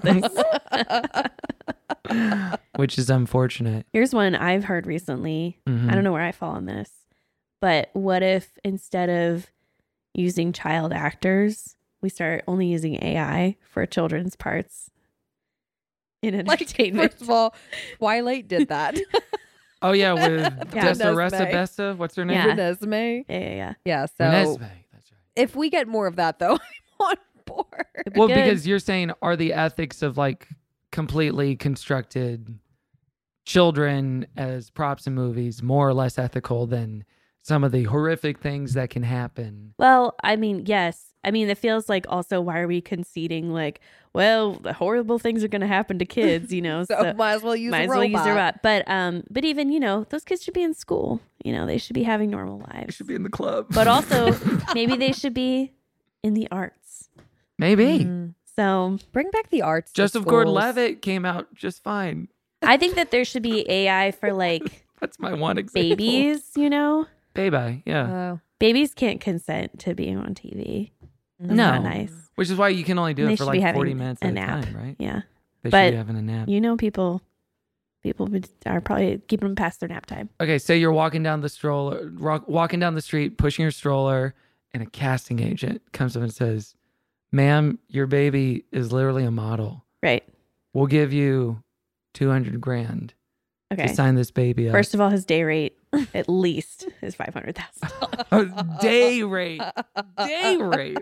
this. Which is unfortunate. Here's one I've heard recently. Mhm. I don't know where I fall on this, but what if instead of using child actors, we start only using A I for children's parts in Like, entertainment? first of all, Twilight did that. Oh, yeah. With Yeah. Desiressa Renesmee. Bessa. What's her name? Yeah. Renesmee. yeah, yeah, yeah. Yeah. So Renesmee. That's right. if we get more of that, though, I'm on board. It'd be Well, good. because you're saying, are the ethics of like completely constructed children as props in movies more or less ethical than some of the horrific things that can happen? Well, I mean, yes. I mean, it feels like also, why are we conceding like, well, the horrible things are going to happen to kids, you know? So, might as well use might a as robot. well use a robot. But um, but even, you know, those kids should be in school. You know, they should be having normal It lives. should be in the club. But also, maybe they should be in the arts. Maybe. Mm. So Bring back the arts. to Joseph schools. Gordon-Levitt came out just fine. I think that there should be A I for like That's my one example. babies, you know? Baby, yeah. Oh. Babies can't consent to being on T V. That's No. not nice. Which is why you can only do And they it for should be like having forty minutes a at a nap. time, right? Yeah. They But should be having a nap. You know, people people would- are probably keeping them past their nap time. Okay, say you're walking down the stroller, rock, walking down the street, pushing your stroller, and a casting agent comes up and says, "Ma'am, your baby is literally a model. Right. We'll give you two hundred grand Okay. to sign this baby up." First of all, his day rate at least is five hundred thousand. Day rate. Day rate.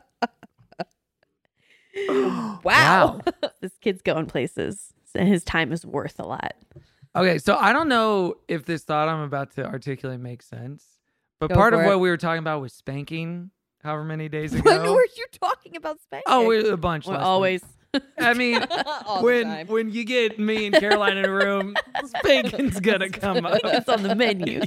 Wow. This kid's going places, and his time is worth a lot. Okay, so I don't know if this thought I'm about to articulate makes sense, but Go part of for it. what we were talking about was spanking however many days ago. When were you talking about spanking? Oh, we a bunch. Well, last week. always. I mean, All the when time. when you get me and Caroline in a room, spanking's gonna come up. It's on the menu.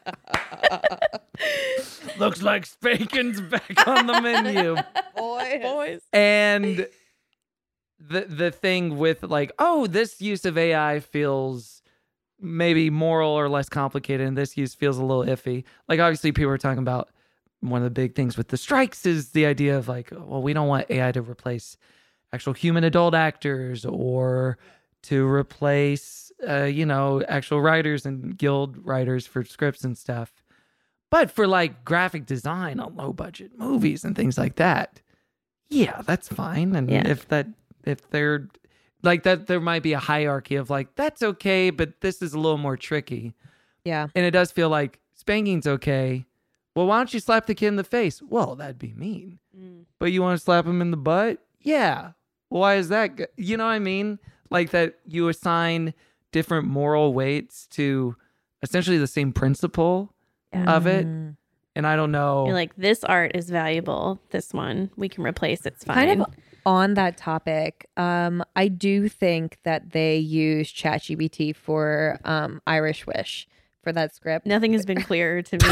Looks like spanking's back on the menu. Boys. Boys. And the the thing with like, oh, this use of A I feels maybe moral or less complicated, and this use feels a little iffy. Like obviously people are talking about one of the big things with the strikes is the idea of like, well, we don't want A I to replace actual human adult actors or to replace, uh, you know, actual writers and guild writers for scripts and stuff. But for like graphic design on low budget movies and things like that, yeah, that's fine. And Yeah. if that, if they're like that, there might be a hierarchy of like, that's okay, but this is a little more tricky. Yeah. And it does feel like spanking's okay. Well, why don't you slap the kid in the face? Well, that'd be mean. Mm. But you want to slap him in the butt? Yeah. Why is that? Go- you know what I mean? Like that you assign different moral weights to essentially the same principle of it. Mm. And I don't know. You're like, this art is valuable. This one we can replace. It's fine. Kind of on that topic, um, I do think that they use ChatGPT for um, Irish Wish for that script. Nothing has been clearer to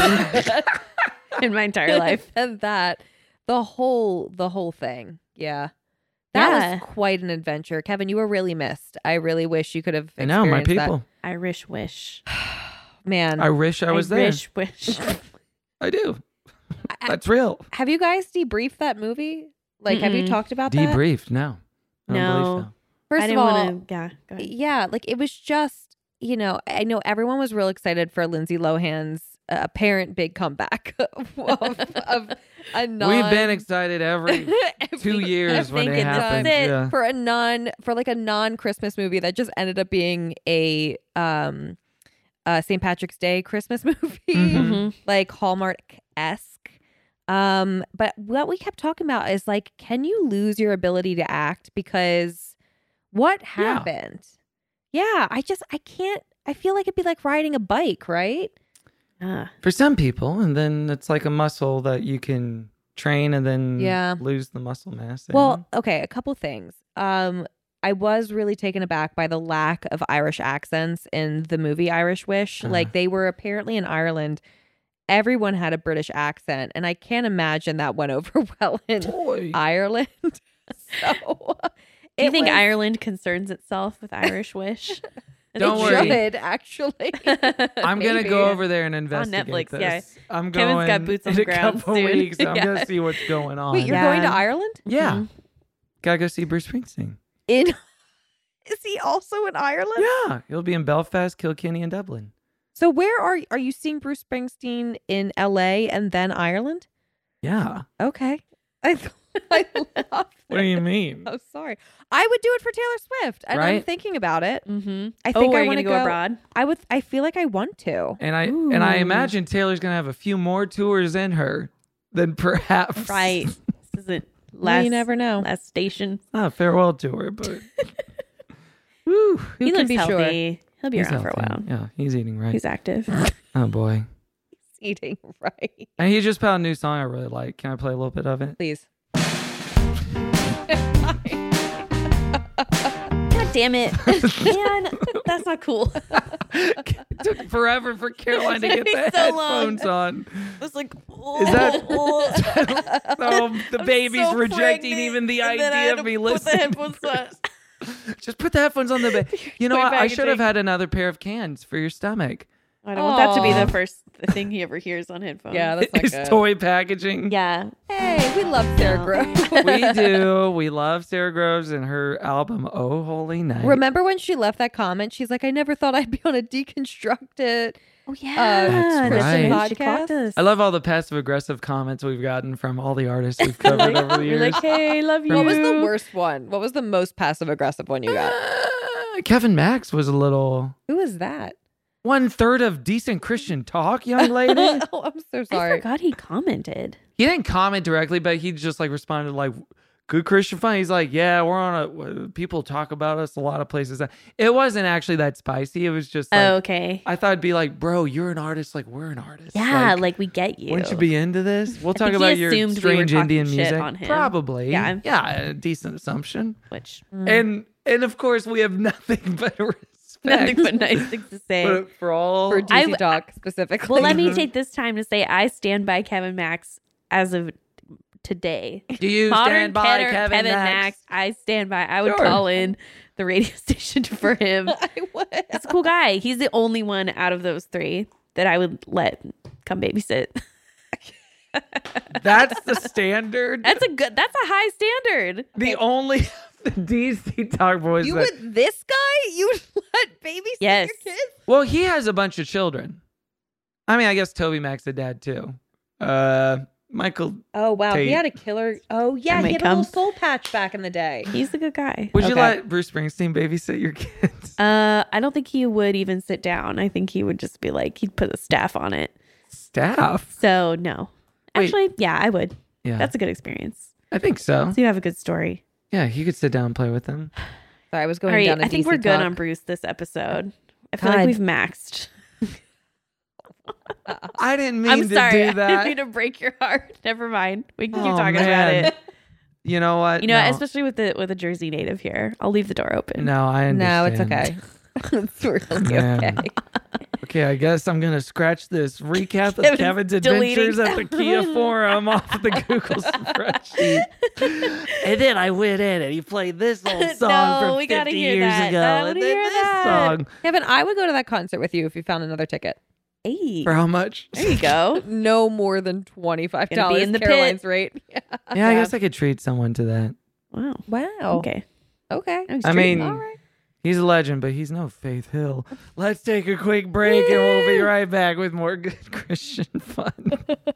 me in my entire life. And that the whole the whole thing, yeah, that Yeah. was quite an adventure. Kevin, you were really missed. I really wish you could have. I know, my experienced that. people. Irish wish. Man, I wish I was there. Irish wish. I do. That's real. have you guys debriefed that movie? Like, have you Mm-mm. talked about that? Debriefed. No. I don't No. believe so. First I of didn't all, want to. Yeah. Go ahead. yeah, like it was just, you know, I know everyone was real excited for Lindsay Lohan's uh, apparent big comeback of, of a non. We've been excited every two years when it thinking this is happens. it. Yeah. for a non for like a non Christmas movie that just ended up being a um uh Saint Patrick's Day Christmas movie, Mhm. Mhm. like Hallmark-esque. Um, but what we kept talking about is like, can you lose your ability to act because what happened? Yeah, I just I can't. I feel like it'd be like riding a bike, right? Ah. For some people, and then it's like a muscle that you can train and then Yeah. lose the muscle mass. Well, okay, a couple things. Um, I was really taken aback by the lack of Irish accents in the movie Irish Wish. Uh-huh. Like they were apparently in Ireland. Everyone had a British accent, and I can't imagine that went over well in Boy. Ireland. so, Do you it think was- Ireland concerns itself with Irish wish? I Don't think worry. it should actually? I'm gonna Maybe. go over there and investigate Netflix, this. yeah. I'm Kevin's going got boots on in the a ground couple soon. weeks. I'm Yeah. gonna see what's going on. Wait, you're Yeah. going to Ireland? yeah, Mhm. gotta go see Bruce Springsteen. In is he also in Ireland? Yeah, he'll be in Belfast, Kilkenny, and Dublin. So where are are you seeing Bruce Springsteen in L A and then Ireland? Yeah. Okay, I I love. What do you mean? Oh, sorry. I would do it for Taylor Swift, and I'm Right? thinking about it. Mm-hmm. I Oh, think are I you want to gonna go abroad? I would. I feel like I want to. And I and I Ooh. imagine Taylor's gonna have a few more tours in her than perhaps Right. This isn't Well, last. you never know. Last station. not a farewell tour, but woo, Who he can looks be sure? healthy. He'll be he's around for a healthy. while. Yeah, he's eating right. He's active. Oh boy. Eating right, And he just put out a new song I really like. Can I play a little bit of it? please. God damn it, man! That's not cool. It took forever for Caroline to get the Took so long. headphones on. It's like, Is that oh, the baby's so rejecting pregnant, even the and then I idea had of to me put the listening? headphones on. Just put the headphones on the baby. You know Toy what? I should have packaging. had another pair of cans for your stomach. I don't want that to be Aw. the first thing he ever hears on headphones. Yeah, that's not His good. toy packaging. Yeah. Hey, we love Sarah No. Groves. We do. We love Sarah Groves and her album Oh Holy Night. Remember when she left that comment? She's like, I never thought I'd be on a deconstructed. Oh yeah. That's when right. she clocked us. I love all the passive aggressive comments we've gotten from all the artists we've covered over the You're years. like, hey, love you. What was the worst one? What was the most passive aggressive one you got? Uh, Kevin Max was a little Who was that? one third of decent Christian talk, young lady. Oh, I'm so I sorry. forgot he commented. He didn't comment directly, but he just like responded like, "Good Christian fun." He's like, "Yeah, we're on a. People talk about us a lot of places." It wasn't actually that spicy. It was just like, Oh, okay. I thought it'd be like, "Bro, you're an artist. Like we're an artist. Yeah, Like, like, we get you. wouldn't you be into this? We'll I talk think he about your assumed we were strange talking Indian shit music. on him. Probably. Yeah. Yeah, a decent assumption. Which And and of course we have nothing but respect. nothing but nice things to say. for, for all For D C I- Talk specifically. Well, let me take this time to say I stand by Kevin Max as of today. Do you Modern stand by Ketter- Kevin, Max? Max? I stand by. I would Sure. call in the radio station for him. I would. He's a cool guy. He's the only one out of those three that I would let come babysit. That's the standard. That's a good. That's a high standard. the only the D C Talk boys. You that, with this guy? You would let babysit Yes. your kids? well, he has a bunch of children. I mean, I guess Toby Mac's a dad too. Uh, Michael, Oh wow, Tate. he had a killer. Oh yeah, That he might had a little come. soul patch back in the day. He's a good guy. would you Okay. let Bruce Springsteen babysit your kids? Uh, I don't think he would even sit down. I think he would just be like he'd put a staff on it. Staff. So no, Wait. actually, yeah, I would. Yeah, That's a good experience. I think so. So you have a good story. Yeah, he could sit down and play with them. Sorry, I was All going right, down. a I think D C we're good Talk. on Bruce this episode. I feel God. like we've maxed. I didn't mean I'm to sorry. do I didn't that. mean to break your heart. Never mind. We can keep Oh, talking man. about it. You know what? You know, no. especially with the with a Jersey native here, I'll leave the door open. No, I understand. No, it's okay. It's really Man. okay. Okay, I guess I'm gonna scratch this recap of Kevin's Kevin's deleting adventures at the Kia Forum off the Google spreadsheet. And then I went in and he played this old song No, from we gotta fifty hear years that. ago. I And wanna then hear this that. song. Kevin, I would go to that concert with you if you found another ticket. Hey, For how much? there you go. No more than twenty-five Gonna dollars. be in the Caroline's pit. rate. Yeah. Yeah, I guess I could treat someone to that. Wow. Wow. Okay. Okay. He's I treating mean, me. All right. he's a legend, but he's no Faith Hill. Let's take a quick break and we'll be right back with more good Christian fun.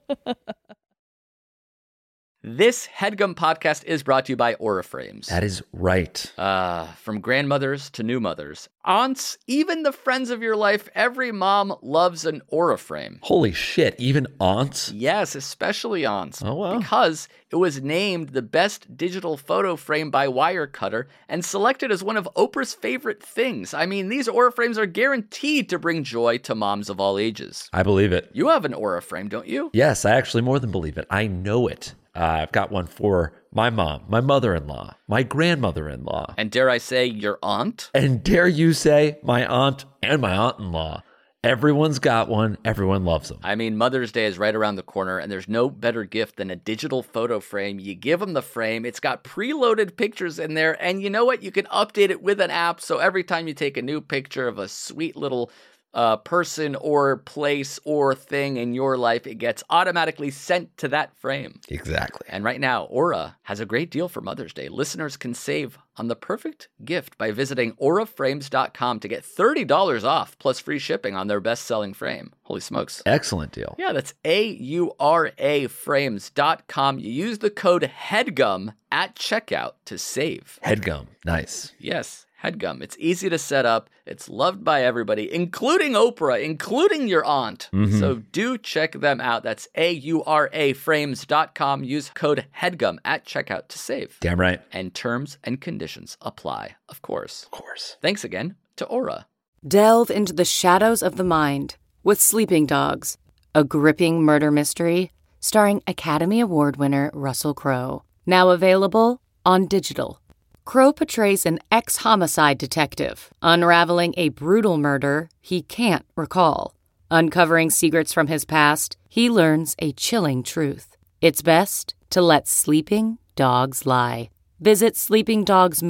This HeadGum podcast is brought to you by Auraframes. That is right. Uh, from grandmothers to new mothers, aunts, even the friends of your life, every mom loves an Auraframe. Holy shit, even aunts? Yes, especially aunts. Oh, wow. Because it was named the best digital photo frame by Wirecutter and selected as one of Oprah's favorite things. I mean, these Auraframes are guaranteed to bring joy to moms of all ages. I believe it. You have an Auraframe, don't you? Yes, I actually more than believe it. I know it. Uh, I've got one for my mom, my mother-in-law, my grandmother-in-law, And dare I say, your aunt? and dare you say my aunt and my aunt-in-law. Everyone's got one. Everyone loves them. I mean, Mother's Day is right around the corner, and there's no better gift than a digital photo frame. You give them the frame, it's got preloaded pictures in there, and you know what? You can update it with an app, so every time you take a new picture of a sweet little uh, person or place or thing in your life, it gets automatically sent to that frame. Exactly. And right now, Aura has a great deal for Mother's Day. Listeners can save on the perfect gift by visiting aura frames dot com to get thirty dollars off plus free shipping on their best-selling frame. Holy smokes. Excellent deal. Yeah, that's A U R A frames dot com. You use the code HEADGUM at checkout to save. Headgum. Nice. Yes, HEADGUM. It's easy to set up. It's loved by everybody, including Oprah, including your aunt. Mhm. So do check them out. That's A U R A frames dot com. Use code HEADGUM at checkout to save. Damn right. And terms and conditions apply, of course. Of course. Thanks again to Aura. Delve into the shadows of the mind with Sleeping Dogs, a gripping murder mystery starring Academy Award winner Russell Crowe. Now available on digital. Crowe portrays an ex-homicide detective unraveling a brutal murder he can't recall. Uncovering secrets from his past, he learns a chilling truth. It's best to let sleeping dogs lie. Visit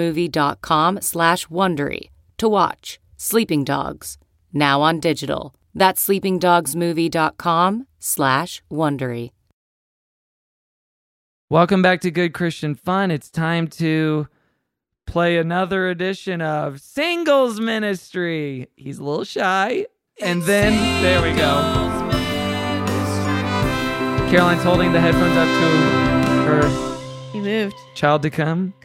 sleepingdogsmovie.com slash Wondery to watch Sleeping Dogs, now on digital. That's sleepingdogsmovie.com slash Wondery. Welcome back to Good Christian Fun. It's time to play another edition of Singles Ministry. He's a little shy. And then, there we go. Caroline's holding the headphones up to her He moved. child to come.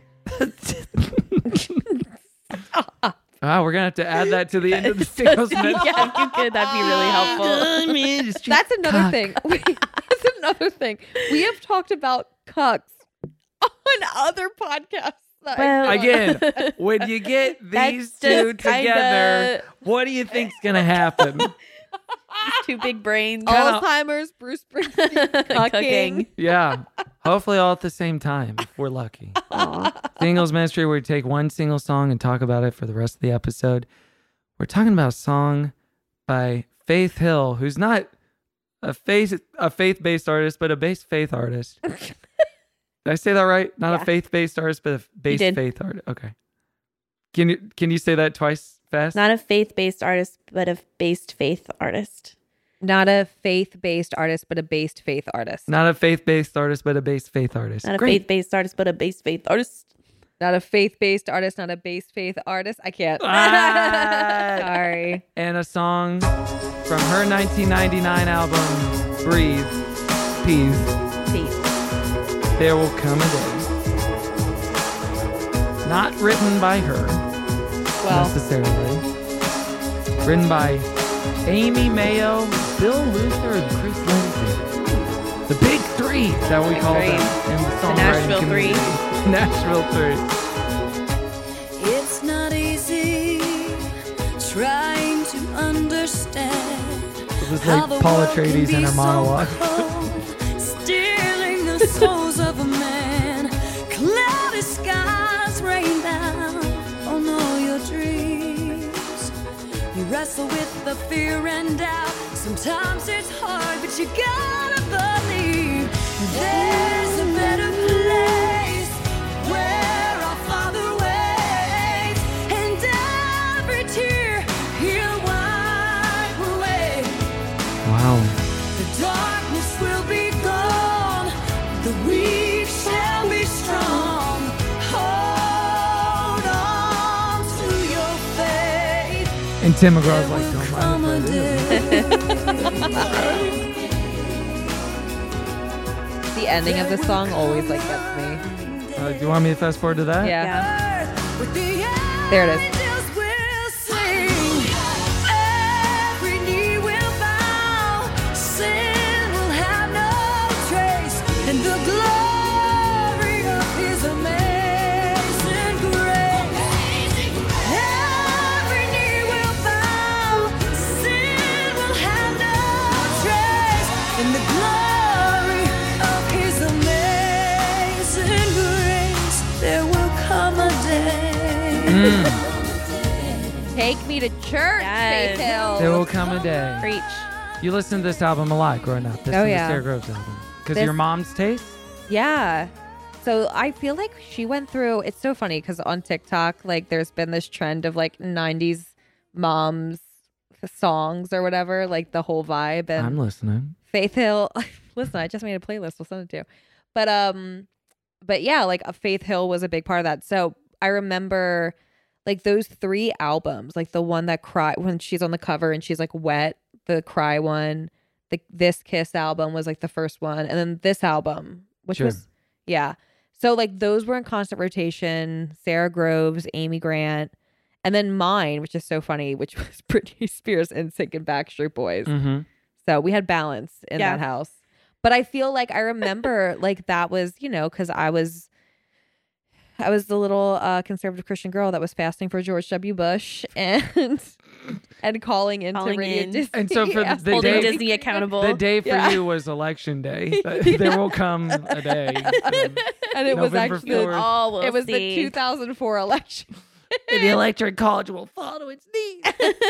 Wow, we're going to have to add that to the end of the Singles Ministry. Yeah, if you could, that'd be really helpful. That's another Cuck. thing. That's another thing. We have talked about cucks on other podcasts. that I Well, Again, when you get That's these just two kinda- together, what do you think's going to happen? Two big brains. Kinda- Alzheimer's, Bruce Springsteen, cucking. Cooking. Yeah. Hopefully all at the same time, if we're lucky. Singles Ministry, where we take one single song and talk about it for the rest of the episode. We're talking about a song by Faith Hill, who's not a faith a faith-based artist, but a based faith artist. Did I say that right? Not Yeah. a faith-based artist, but a based did. faith artist. Okay. Can you can you say that twice fast? Not a faith-based artist, but a based faith artist. Not a faith-based artist, but a based faith artist. Not a faith-based artist, but a based faith artist. Not a Great. faith-based artist, but a based faith artist. Not a faith-based artist, not a based faith artist. I can't. Ah. Sorry. And a song from her nineteen ninety-nine album, Breathe, Peas, Peace. There Will Come a Day. Not written by her, Well, necessarily. Written by Amy Mayo, Bill Luther, and Chris Lindsay. The big three that we call three. them in the The songwriting Nashville community. Nashville three. It's not easy trying to understand. It was how like the Paula world can Atreides be in her so monologue. cold, stealing the souls of a man. Cloudy skies rain down on all your dreams. You wrestle with the fear and doubt. Sometimes it's hard, but you gotta believe there's a better place where our Father waits, and every tear He'll wipe away. Wow. The darkness will be gone, the weak shall be strong. Hold on to your faith. And Tim McGraw's like, don't Come mind a if I do. the ending of the song always like gets me. Uh, do you want me to fast forward to that? Yeah. With the There it is. angels will sing. Every knee will bow. Sin will have no trace. And the glory of His amazing grace. Every knee will bow. Sin will have no trace. And the glory of His amazing grace. There will come a day. Take me to church, Yes. Faith Hill. There will come a day. Preach. You listened to this album a lot growing up. This Oh, is yeah. the Sarah Groves album. Because This- your mom's taste? Yeah. So I feel like she went through, it's so funny because on TikTok, like there's been this trend of like nineties moms songs or whatever, like the whole vibe. And I'm listening. Faith Hill, listen, I just made a playlist. We'll send it to you. But, um, but yeah, like a Faith Hill was a big part of that. So I remember like those three albums, like the one that cry when she's on the cover and she's like wet, the Cry one, the This Kiss album was like the first one, and then this album, which Sure. was yeah. So like those were in constant rotation. Sarah Groves, Amy Grant, and then mine, which is so funny, which was Britney Spears, NSYNC, and Backstreet Boys. Mm-hmm. So we had balance in Yeah. that house. But I feel like I remember like that was, you know, because I was I was the little uh, conservative Christian girl that was fasting for George W. Bush and and calling into Calling Radio in. Disney. And so for the, the Holding day, Disney accountable. the day for Yeah. you was election day. There will come a day. and it was November actually fourth. Oh, we'll it was see. the two thousand four election. the electric college will fall to its knees.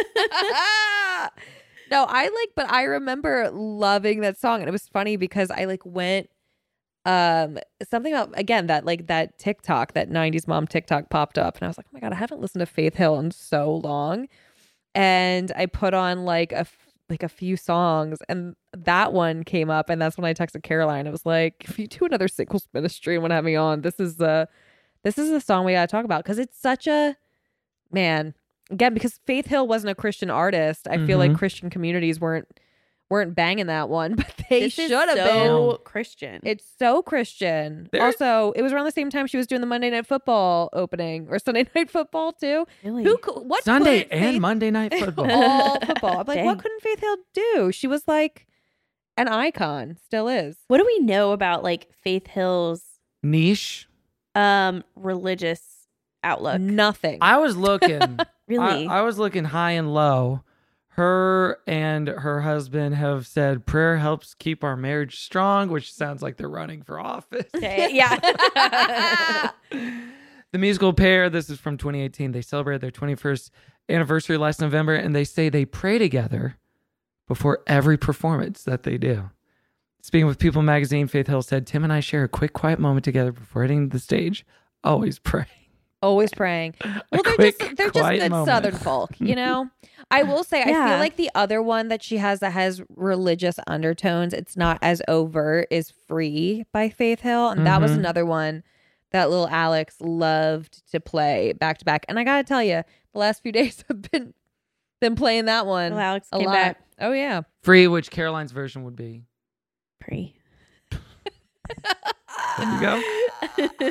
No, I like, but I remember loving that song, and it was funny because I like went, um, something about again that like that TikTok, that nineties mom TikTok popped up, and I was like, oh my god, I haven't listened to Faith Hill in so long, and I put on like a f- like a few songs, and that one came up, and that's when I texted Caroline. I was like, if you do another singles ministry and want to have me on, this is the this is the song we gotta talk about, because it's such a man again, because Faith Hill wasn't a Christian artist. I feel like Mhm. Christian communities weren't weren't banging that one, but they This should is have so been. Christian. It's so Christian. There- Also, it was around the same time she was doing the Monday Night Football opening, or Sunday Night Football too. Really? Who? cou- What? Sunday couldn't and Faith- Monday Night Football. all football. I'm like, Dang. what couldn't Faith Hill do? She was like an icon, still is. What do we know about like Faith Hill's Niche. um religious outlook? Nothing. I was looking. Really? I, I was looking high and low. Her and her husband have said prayer helps keep our marriage strong, which sounds like they're running for office. Okay, yeah. The musical pair, this is from twenty eighteen. They celebrated their twenty-first anniversary last November, and they say they pray together before every performance that they do. Speaking with People magazine, Faith Hill said, Tim and I share a quick, quiet moment together before hitting the stage. Always pray. Always praying. Well, they're quick, just they're just quiet good moment. Southern folk, you know. I will say, I Yeah. feel like the other one that she has that has religious undertones, it's not as overt, is "Free" by Faith Hill, and that was Mhm. another one that little Alex loved to play back to back. And I gotta tell you, the last few days have been been playing that one. Well, Alex a came lot. back. Oh yeah. Free, which Caroline's version would be. Pre. There you go.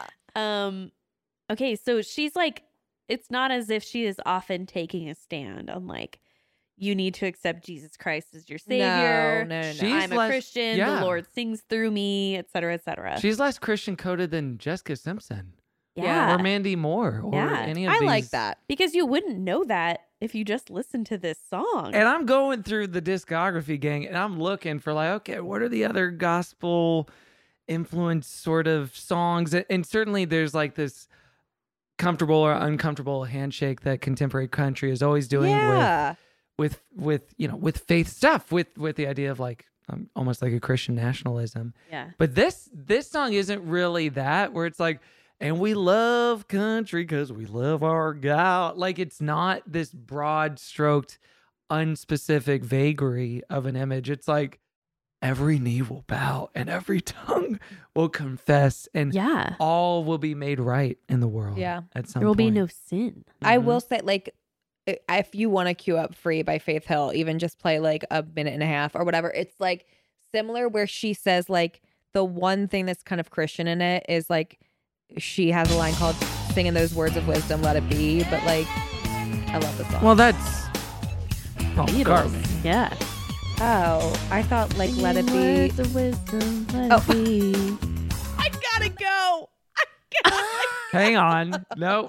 um okay, so she's like, it's not as if she is often taking a stand on like, you need to accept Jesus Christ as your savior. No, no, no, no. She's I'm a less- Christian. yeah. The Lord sings through me, et cetera, et cetera. She's less Christian coded than Jessica Simpson yeah. or Mandy Moore or Yeah. any of I these. like that. Because you wouldn't know that if you just listened to this song. And I'm going through the discography, gang, and I'm looking for like, okay, what are the other gospel influence sort of songs? And certainly there's like this comfortable or uncomfortable handshake that contemporary country is always doing Yeah. with with with you know with faith stuff, with with the idea of like um, almost like a Christian nationalism. yeah. But this this song isn't really that, where it's like, and we love country because we love our God. Like, it's not this broad stroked, unspecific vagary of an image. It's like every knee will bow and every tongue will confess, and Yeah. all will be made right in the world. Yeah. At some There will be point. no sin. I Mhm. will say, like, i- if you want to queue up "Free" by Faith Hill, even just play like a minute and a half or whatever, it's like similar where she says like the one thing that's kind of Christian in it is like she has a line called "Singing those words of wisdom, let it be," but like I love the song. Well, that's Paul Beatles. McCartney. Yeah. oh, I thought like "Let It Be." Words of wisdom, let Oh. it be. I gotta go. I gotta Hang on. No.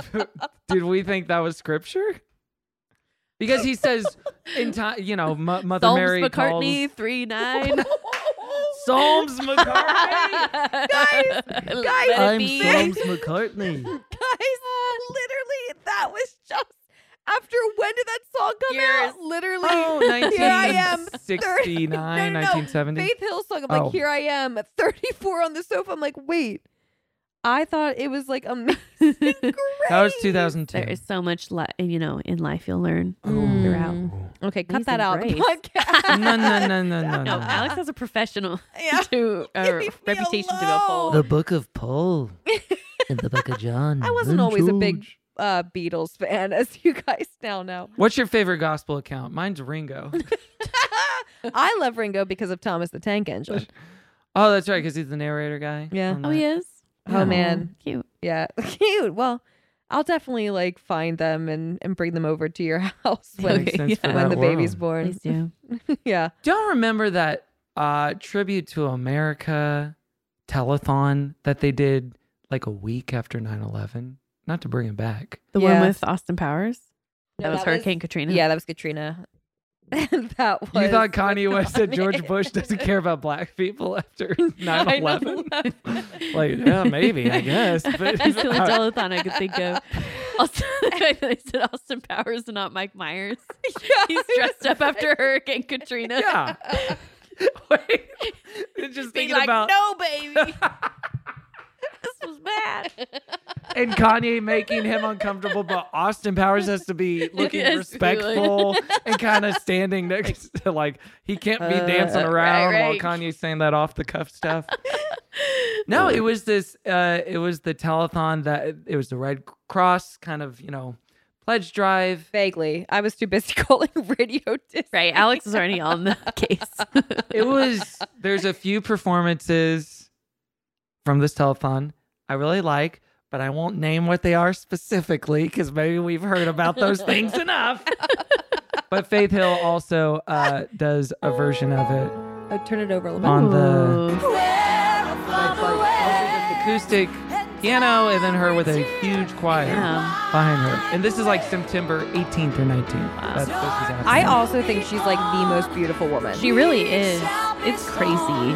Did we think that was scripture? Because he says in time, you know, M- Mother Psalms Mary McCartney three nine. calls Psalms McCartney. Guys, guys, I'm be. Psalms McCartney. Guys, literally, that was just after when did that song come Years. out? Literally, Oh, here I am, sixty-nine, no, no, no. nineteen seventy. Faith Hill song. I'm like, Oh. here I am, at thirty-four on the sofa. I'm like, wait, I thought it was like amazing. Great. That was two thousand two. There is so much, li- you know, in life you'll learn Mm. throughout. Okay, cut that Amazing out. of the grace. podcast. No, no, no, no, no, No, no. Alex has a professional Yeah. to a Leave me reputation to alone. uphold. The Book of Paul and the Book of John. I wasn't and always a big George. uh, Beatles fan, as you guys now know. What's your favorite gospel account? Mine's Ringo. I love Ringo because of Thomas the Tank Engine. Oh, that's right, because he's the narrator guy. Yeah. on Oh, that. he is? Oh, man. Cute. Yeah, cute. Well, I'll definitely like find them and, and bring them over to your house when, Makes sense for when that the baby's world. born. Please do. Yeah. Don't remember that uh, tribute to America telethon that they did like a week after nine eleven? Not to bring it back. The Yeah. one with Austin Powers? No, that was that was- Hurricane Katrina. Yeah, that was Katrina. And that was. You thought Kanye what's West said on George it. Bush doesn't care about black people after nine eleven? nine Like, yeah, maybe, I guess. But That's the only telethon I could think of. Also, the fact that they said Austin Powers and not Mike Myers. He's dressed up after Hurricane Katrina. Yeah. Wait, just Being thinking like, about no, baby. This was bad. and Kanye making him uncomfortable, but Austin Powers has to be looking Yes, respectful and kind of standing next to, like, he can't be Uh, dancing right, around right. while Kanye's saying that off the cuff stuff. No, it was this, uh, it was the telethon that, it was the Red Cross kind of, you know, pledge drive. Vaguely. I was too busy calling Radio Disney. Right. Alex is already on the case. It was, there's a few performances from this telethon I really like, but I won't name what they are specifically because maybe we've heard about those things enough. But Faith Hill also uh, does a version of it Oh, turn it over a little bit. on the Ooh. like, like, acoustic piano and then her with a huge choir Yeah. behind her. And this is like September eighteenth or nineteenth. That's, this is happening. I also think she's like the most beautiful woman. She really is. It's crazy.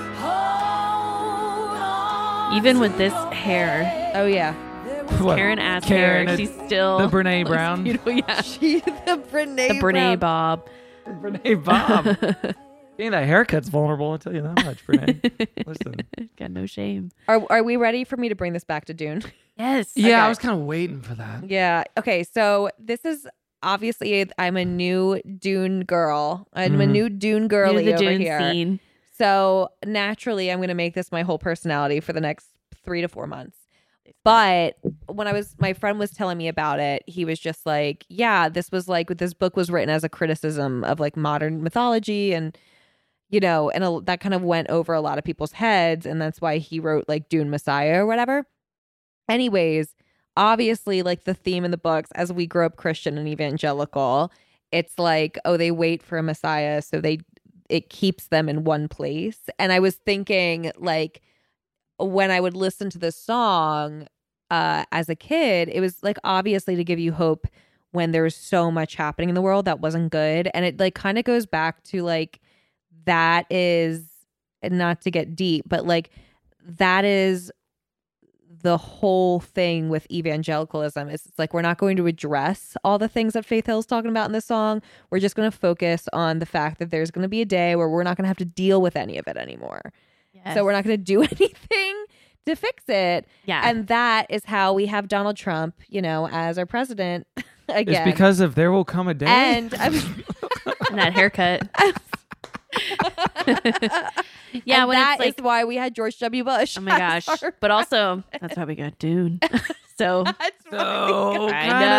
Even with this hair, Oh yeah. What? Karen ass Karen, hair, it's she's still the Brene looks Brown. beautiful. Yeah, She's the Brene the Brene Brown. Bob. Brene Bob. Getting that haircut's vulnerable, I'll tell you that much, Brene. Listen. Got no shame. Are are we ready for me to bring this back to Dune? Yes. Yeah, I Okay. was kind of waiting for that. Yeah. Okay. So this is obviously I'm a new Dune girl. I'm a Mhm. new Dune New girly the over Dune here. scene. So naturally, I'm going to make this my whole personality for the next three to four months. But when I was, my friend was telling me about it, he was just like, yeah, this was like, this book was written as a criticism of like modern mythology and, you know, and a, that kind of went over a lot of people's heads. And that's why he wrote like Dune Messiah or whatever. Anyways, obviously, like the theme in the books, as we grow up Christian and evangelical, it's like, oh, they wait for a Messiah. So they, it keeps them in one place. And I was thinking like, when I would listen to this song uh, as a kid, it was like obviously to give you hope when there was so much happening in the world that wasn't good. And it like kind of goes back to like, that is, not to get deep, but like that is the whole thing with evangelicalism. Is it's like we're not going to address all the things that Faith Hill is talking about in this song. We're just going to focus on the fact that there's going to be a day where we're not going to have to deal with any of it anymore. Yes. So we're not going to do anything to fix it. Yeah. And that is how we have Donald Trump, you know, as our president again. It's because of There Will Come a Day. And I was, And that haircut. Yeah, and when that it's like, is why we had George W. Bush. oh my gosh. as our- But also, that's why we got Dune. So, That's So Kinda.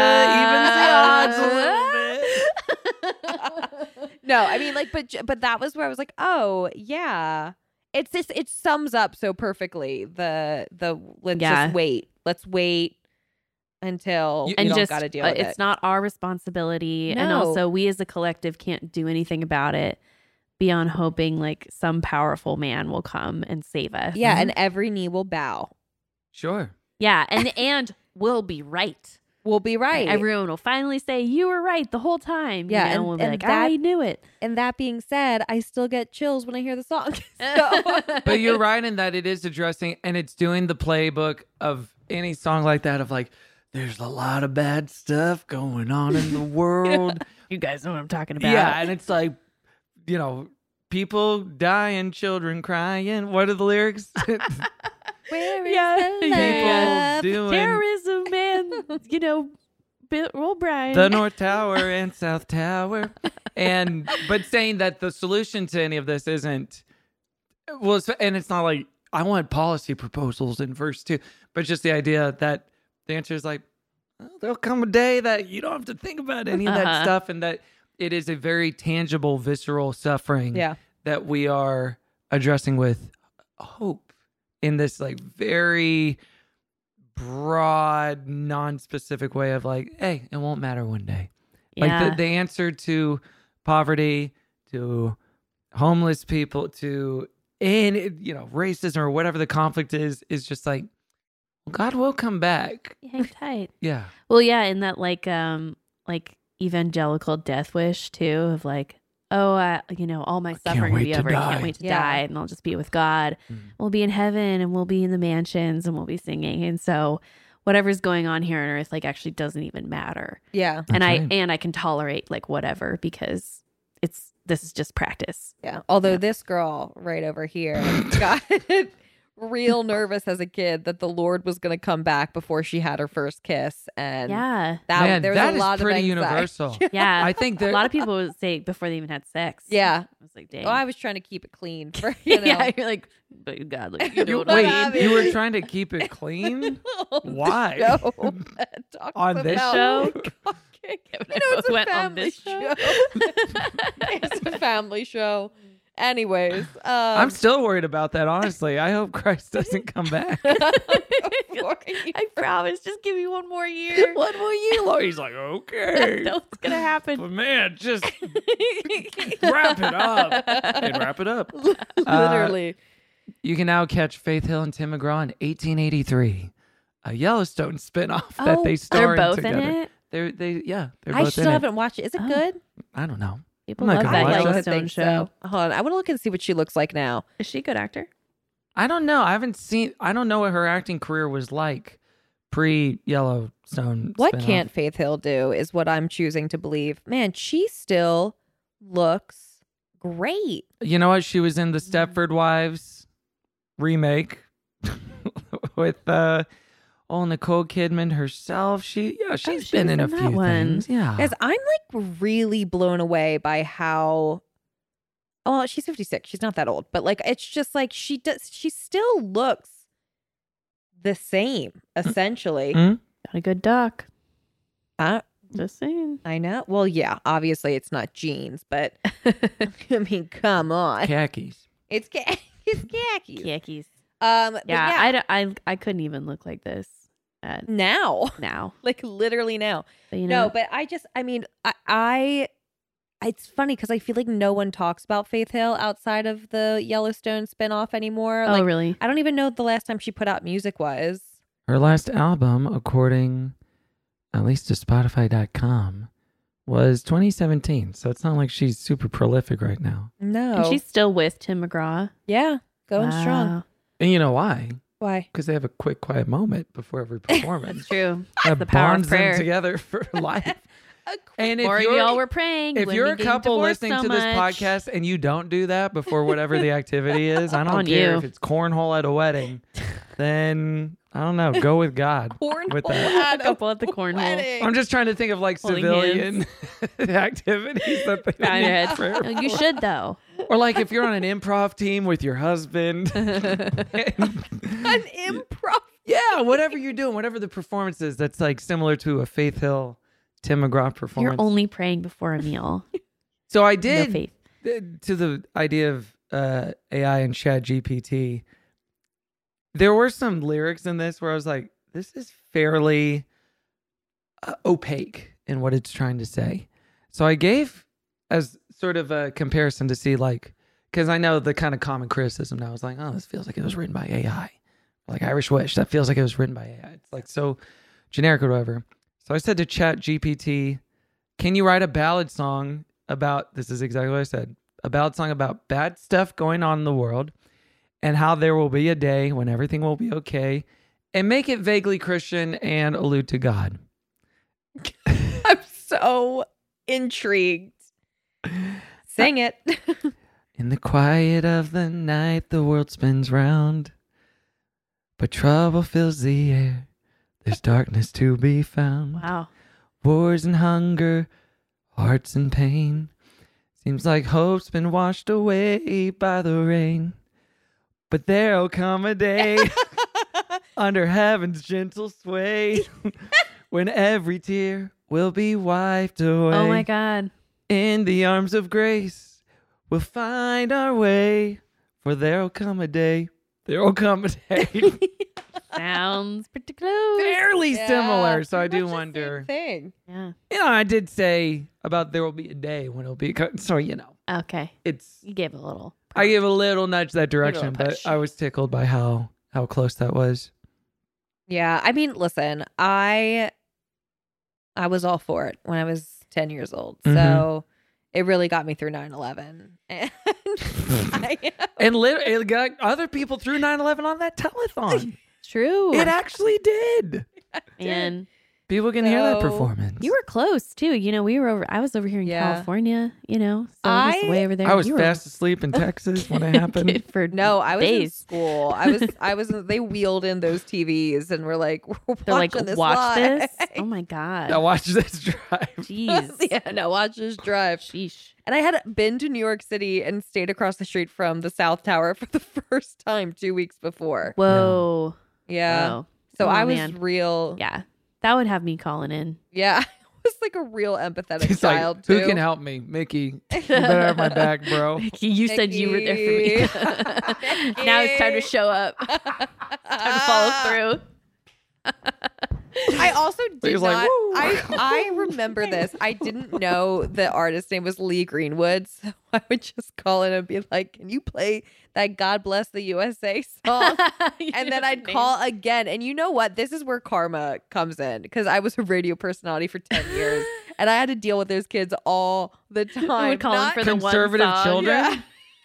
kind of evens the odds a little bit. No, I mean, like, but but that was where I was like, oh yeah, it's just it sums up so perfectly the the let's Yeah. just wait, let's wait until You- we and don't just, got to deal uh, with it's it. not our responsibility. And No. also, we as a collective can't do anything about it beyond hoping like some powerful man will come and save us. Yeah, and every knee will bow. Sure. Yeah. And, and we'll be right. We'll be right. Everyone will finally say, you were right the whole time. Yeah, You know, and- we'll be and like, that- I knew it. And that being said, I still get chills when I hear the song. So- But you're right in that it is addressing and it's doing the playbook of any song like that of like, there's a lot of bad stuff going on in the world. You guys know what I'm talking about. Yeah, and it's like, you know, people dying, children crying. What are the lyrics? Where is Yeah. the People love? doing Terrorism and, you know, Bill O'Brien. the North Tower and South Tower. And, but saying that the solution to any of this isn't, well, it's- and it's not like, I want policy proposals in verse two, but just the idea that the answer is like, well, there'll come a day that you don't have to think about any of that Uh-huh. stuff, and that it is a very tangible, visceral suffering Yeah. that we are addressing with hope in this like very broad, non-specific way of like, hey, it won't matter one day. Yeah. Like the, the answer to poverty, to homeless people, to any, you know, racism or whatever the conflict is, is just like, well, God will come back. Hang tight. Yeah. Well, yeah, and that like um like evangelical death wish too of like, oh, uh, you know, all my suffering will wait be to over. I die. can't wait to Yeah. die, and I'll just be with God. Mm. We'll be in heaven, and we'll be in the mansions, and we'll be singing. And so, whatever's going on here on earth, like, actually doesn't even matter. Yeah. and That's I right. and I can tolerate like whatever because it's this is just practice. Yeah. Although this girl right over here got real nervous as a kid that the Lord was going to come back before she had her first kiss, and Yeah. that Man, there was that a is lot pretty of anxiety. universal. Yeah. I think a that lot of people would say before they even had sex. Yeah, I was like, dang. well, I was trying to keep it clean for you know. yeah, you're like, but God, like, you know what I Wait, mean? you were trying to keep it clean? Why? Show that talks On this about show? cocking. Kevin You and know, I it's both a went on family this show. It's a family show. Anyways, um, I'm still worried about that, honestly. I hope Christ doesn't come back. I promise. Just give me one more year. One more year, Lord. He's like, okay. That's what's gonna happen. But man, just wrap it up. And wrap it up. literally. Uh, you can now catch Faith Hill and Tim McGraw in eighteen eighty-three, a Yellowstone spinoff that Oh, they star they're both in together. in it? They're they yeah, they're I both still in haven't watched it. Is it Oh. good? it. I don't know. People I'm not love gonna that watch it. Yellowstone think show. so. Hold on, I want to look and see what she looks like now. Is she a good actor? I don't know. I haven't seen I don't know what her acting career was like pre Yellowstone. What spinoff. can't Faith Hill do is what I'm choosing to believe. Man, she still looks great. You know what? She was in the Stepford Wives remake with uh oh Nicole Kidman herself. She yeah, she's she been was in a in that few one. things. Yeah. Guys, I'm like really blown away by how oh, she's fifty-six. She's not that old, but like it's just like she does she still looks the same, essentially. Mm-hmm. Got a good duck. Uh, Just saying. I know. Well, yeah, obviously it's not jeans, but I mean, come on. Khakis. It's ca- it's khakis. Khakis. Um, but Yeah, yeah, I, d- I, I couldn't even look like this at now, now. like literally now. But you know, No, but I just, I mean, I, I it's funny because I feel like no one talks about Faith Hill outside of the Yellowstone spinoff anymore. oh Like, really? I don't even know the last time she put out music was. Her last album, according at least to Spotify dot com, was twenty seventeen. So it's not like she's super prolific right now. No. And she's still with Tim McGraw. yeah, going strong. Wow. And you know why? Why? Because they have a quick, quiet moment before every performance. That's true. That the power of bonds them prayer. together for life. And if Or you're, y'all were praying. if when you're we a getting couple divorced listening so to this much. podcast and you don't do that before whatever the activity is, I don't On care you. if it's cornhole at a wedding, then I don't know, go with God. with that. A couple at the cornhole. I'm just trying to think of like Holding civilian activities that they Bow your need head. prayer No, you for. should though. Or like if you're on an improv team with your husband. An improv. Yeah, whatever you're doing, whatever the performance is, that's like similar to a Faith Hill, Tim McGraw performance. You're only praying before a meal. so I No did faith. uh, to the idea of uh, A I and Chat G P T. There were some lyrics in this where I was like, this is fairly uh, opaque in what it's trying to say. So I gave as sort of a comparison to see like, because I know the kind of common criticism now is like, oh, this feels like it was written by A I. Like Irish Wish, that feels like it was written by A I. It's like so generic or whatever. So I said to Chat G P T, can you write a ballad song about, this is exactly what I said, a ballad song about bad stuff going on in the world and how there will be a day when everything will be okay, and make it vaguely Christian and allude to God. I'm so intrigued. Sing it. In the quiet of the night, the world spins round, but trouble fills the air. There's darkness to be found. Wow. Wars and hunger, hearts and pain. Seems like hope's been washed away by the rain. But there'll come a day under heaven's gentle sway when every tear will be wiped away. Oh my God. In the arms of grace, we'll find our way. For there'll come a day. There'll come a day. Sounds pretty close. Fairly Yeah, similar. So I pretty do much the wonder. same thing. Yeah. You know, I did say about there will be a day when it'll be. co- So, you know, Okay. it's. You gave a little. I gave a little nudge that direction, little but push. I was tickled by how how close that was. Yeah, I mean, listen, I I was all for it when I was ten years old. Mhm. So it really got me through nine eleven. And I, And lit- it got other people through nine eleven on that telethon. True. It actually did. And People can hear that So- performance. You were close too. You know, we were over. I was over here in Yeah. California. You know, so I- I was way over there. I was You were fast asleep in Texas when it happened. for No, I was in days. school. I was, I was. They wheeled in those T Vs and were like, "We're They're like, watching this watch live." this. Oh my god. Now watch this drive. Jeez. Yeah, no, watch this drive. Sheesh. And I had been to New York City and stayed across the street from the South Tower for the first time two weeks before. Whoa. Yeah. Whoa. So Oh, I was man. real. Yeah. That would have me calling in. Yeah. I was like a real empathetic He's child like, too. who can help me? Mickey. You better have my back, bro. You said you were there for me. Now it's time to show up. Time to follow through. I also did He's not. like, "Woo." I I remember this. I didn't know the artist's name was Lee Greenwood, so I would just call in and be like, "Can you play that God Bless the U S A song?" And then I'd call again. And you know what? This is where karma comes in because I was a radio personality for ten years, and I had to deal with those kids all the time. would call 'em Not- for the one Conservative song. children. Yeah.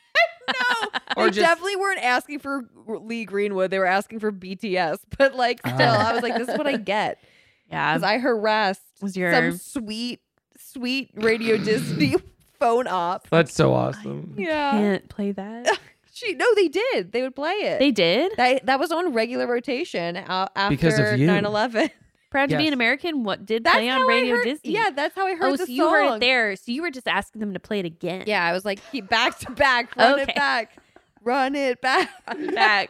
No, Or they just- definitely weren't asking for Lee Greenwood. They were asking for B T S. But like, still, I was like, "This is what I get." Yeah. Because I harassed Was your- some sweet, sweet Radio Disney phone op. That's so awesome. Yeah, Can't play that. she no, they did. They would play it. They did? That that was on regular rotation uh, after Because of you. nine eleven. Proud to be Yes. an American. What did That's play on how I Radio heard- Disney? Yeah, that's how I heard Oh, the so you heard song. it there. So you were just asking them to play it again. Yeah, I was like, keep back to back, run Okay. it back, run it back, Back.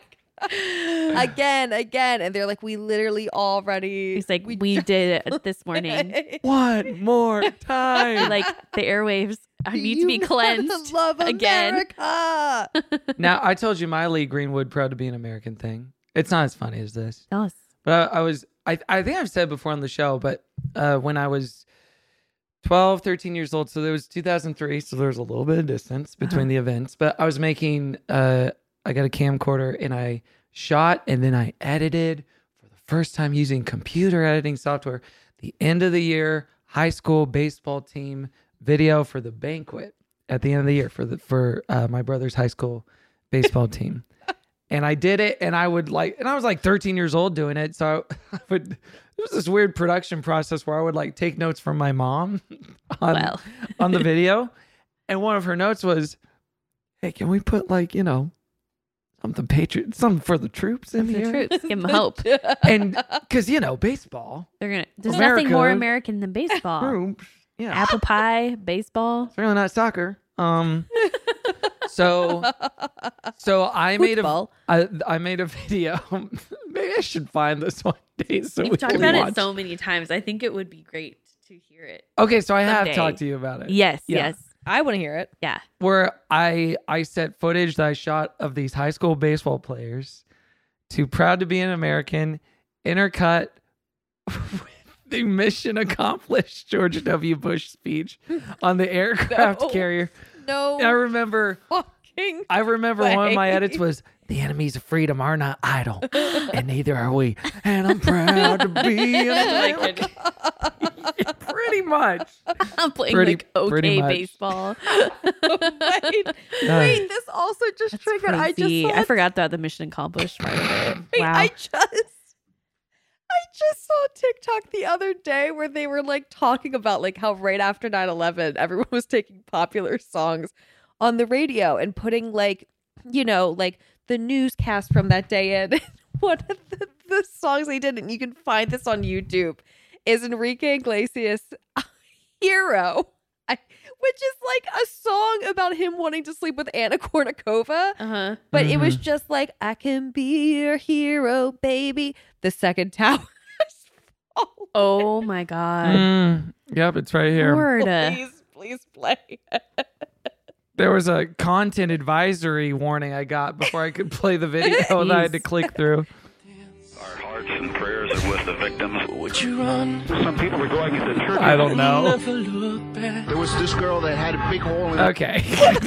again, again, and they're like, we literally already. He's like, we, did it this morning. One more time. Like the airwaves I need to You be know cleansed the love again. America. Now, I told you my Lee Greenwood proud to be an American thing. It's not as funny as this. Tell us. But I, I was, I, I think I've said before on the show, but uh, when I was twelve, thirteen years old, so there was two thousand three, so there was a little bit of distance between Uh-huh. the events, but I was making, uh, I got a camcorder and I shot and then I edited for the first time using computer editing software, the end of the year high school baseball team video for the banquet at the end of the year for the, for uh, my brother's high school baseball team. And I did it, and I would like, and I was like thirteen years old doing it. So I would, it was this weird production process where I would like take notes from my mom on, Well. on the video. And one of her notes was, hey, can we put like, you know, something patriot, something for the troops in The here? troops. Give them hope. And because, you know, baseball, They're gonna. There's America, nothing more American than baseball. troops, yeah, Apple pie, baseball. it's really not soccer. Um, so, so I made a, Football. I, I made a video. Maybe I should find this one day. So we We've talked can about watch. it so many times. I think it would be great to hear it. Okay, so I have someday. talked to you about it. Yes. Yeah. Yes. I want to hear it. Yeah. Where I I set footage that I shot of these high school baseball players to Proud to Be an American intercut with the mission accomplished George W. Bush speech on the aircraft No. carrier. No. I remember fucking. I remember one of my way. edits was the enemies of freedom are not idle, and neither are we. And I'm proud to be an American. Pretty much. I'm playing Pretty- like okay pretty much. baseball. wait, wait, this also just That's triggered. I just crazy. saw I forgot that the mission accomplished part of it. Wait, Wow. I just I just saw a TikTok the other day where they were like talking about like how right after nine eleven everyone was taking popular songs on the radio and putting like, you know, like the newscast from that day in. One of the, the songs they did, and you can find this on YouTube, is Enrique Iglesias' Hero. I, which is like a song about him wanting to sleep with Anna Kournikova. Uh-huh. But it was Mhm. just like, I can be your hero, baby. The second tower. Oh my god. Mm, yep, it's right here. Lord. Please, please play. There was a content advisory warning I got before I could play the video that I had to click through. Our hearts and prayers are with the victims. Would you run? Some people were going into church. I don't know. Never look back. There was this girl that had a big hole in Okay.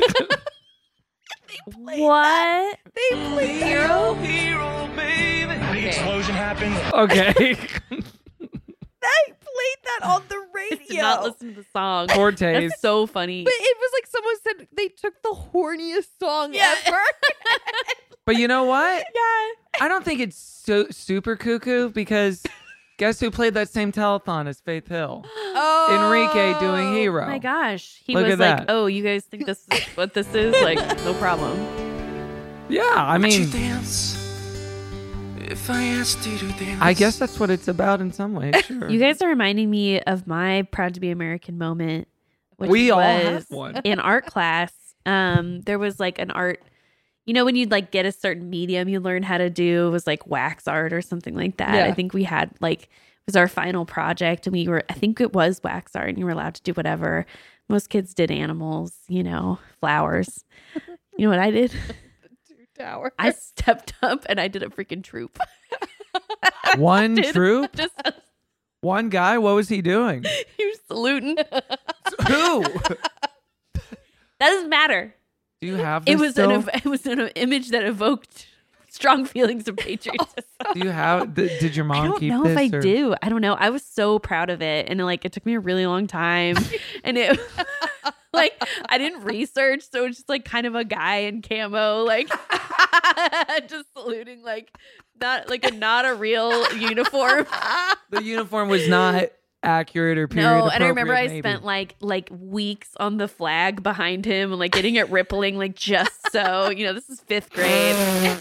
What? They played Hero? Hero, baby. The explosion happened. Okay. They played that on the radio. Did not listen to the song. Cortez. That's so funny. But it was like someone said they took the horniest song ever. But you know what? Yeah. I don't think it's so super cuckoo because Guess who played that same telethon as Faith Hill? Oh, Enrique doing Hero. Oh my gosh. He Look was at like, that. oh, you guys think this is what this is? Like, no problem. Yeah, I mean, dance if I asked you to dance. I guess that's what it's about in some ways. Sure. You guys are reminding me of my Proud to be American moment, which We was all have one. in art class. Um, there was like an art, you know, when you'd like get a certain medium you learn how to do, it was like wax art or something like that. Yeah. I think we had like, it was our final project and we were, I think it was wax art and you were allowed to do whatever. Most kids did animals, you know, flowers. You know what I did? Tower. I stepped up and I did a freaking troop. One Did- troop? Just One guy? What was he doing? he was saluting. Who? That doesn't matter. Do you have this It was still? an ev- it was an image that evoked strong feelings of patriotism. Do you have? Th- did your mom I don't keep know this? if I or- do. I don't know. I was so proud of it, and like it took me a really long time, and it like I didn't research, so it's just like kind of a guy in camo, like just saluting, like not like a not a real uniform. The uniform was not accurate or period No, and I remember I appropriate, maybe. spent like like weeks on the flag behind him and like getting it rippling, like just so you know. This is fifth grade.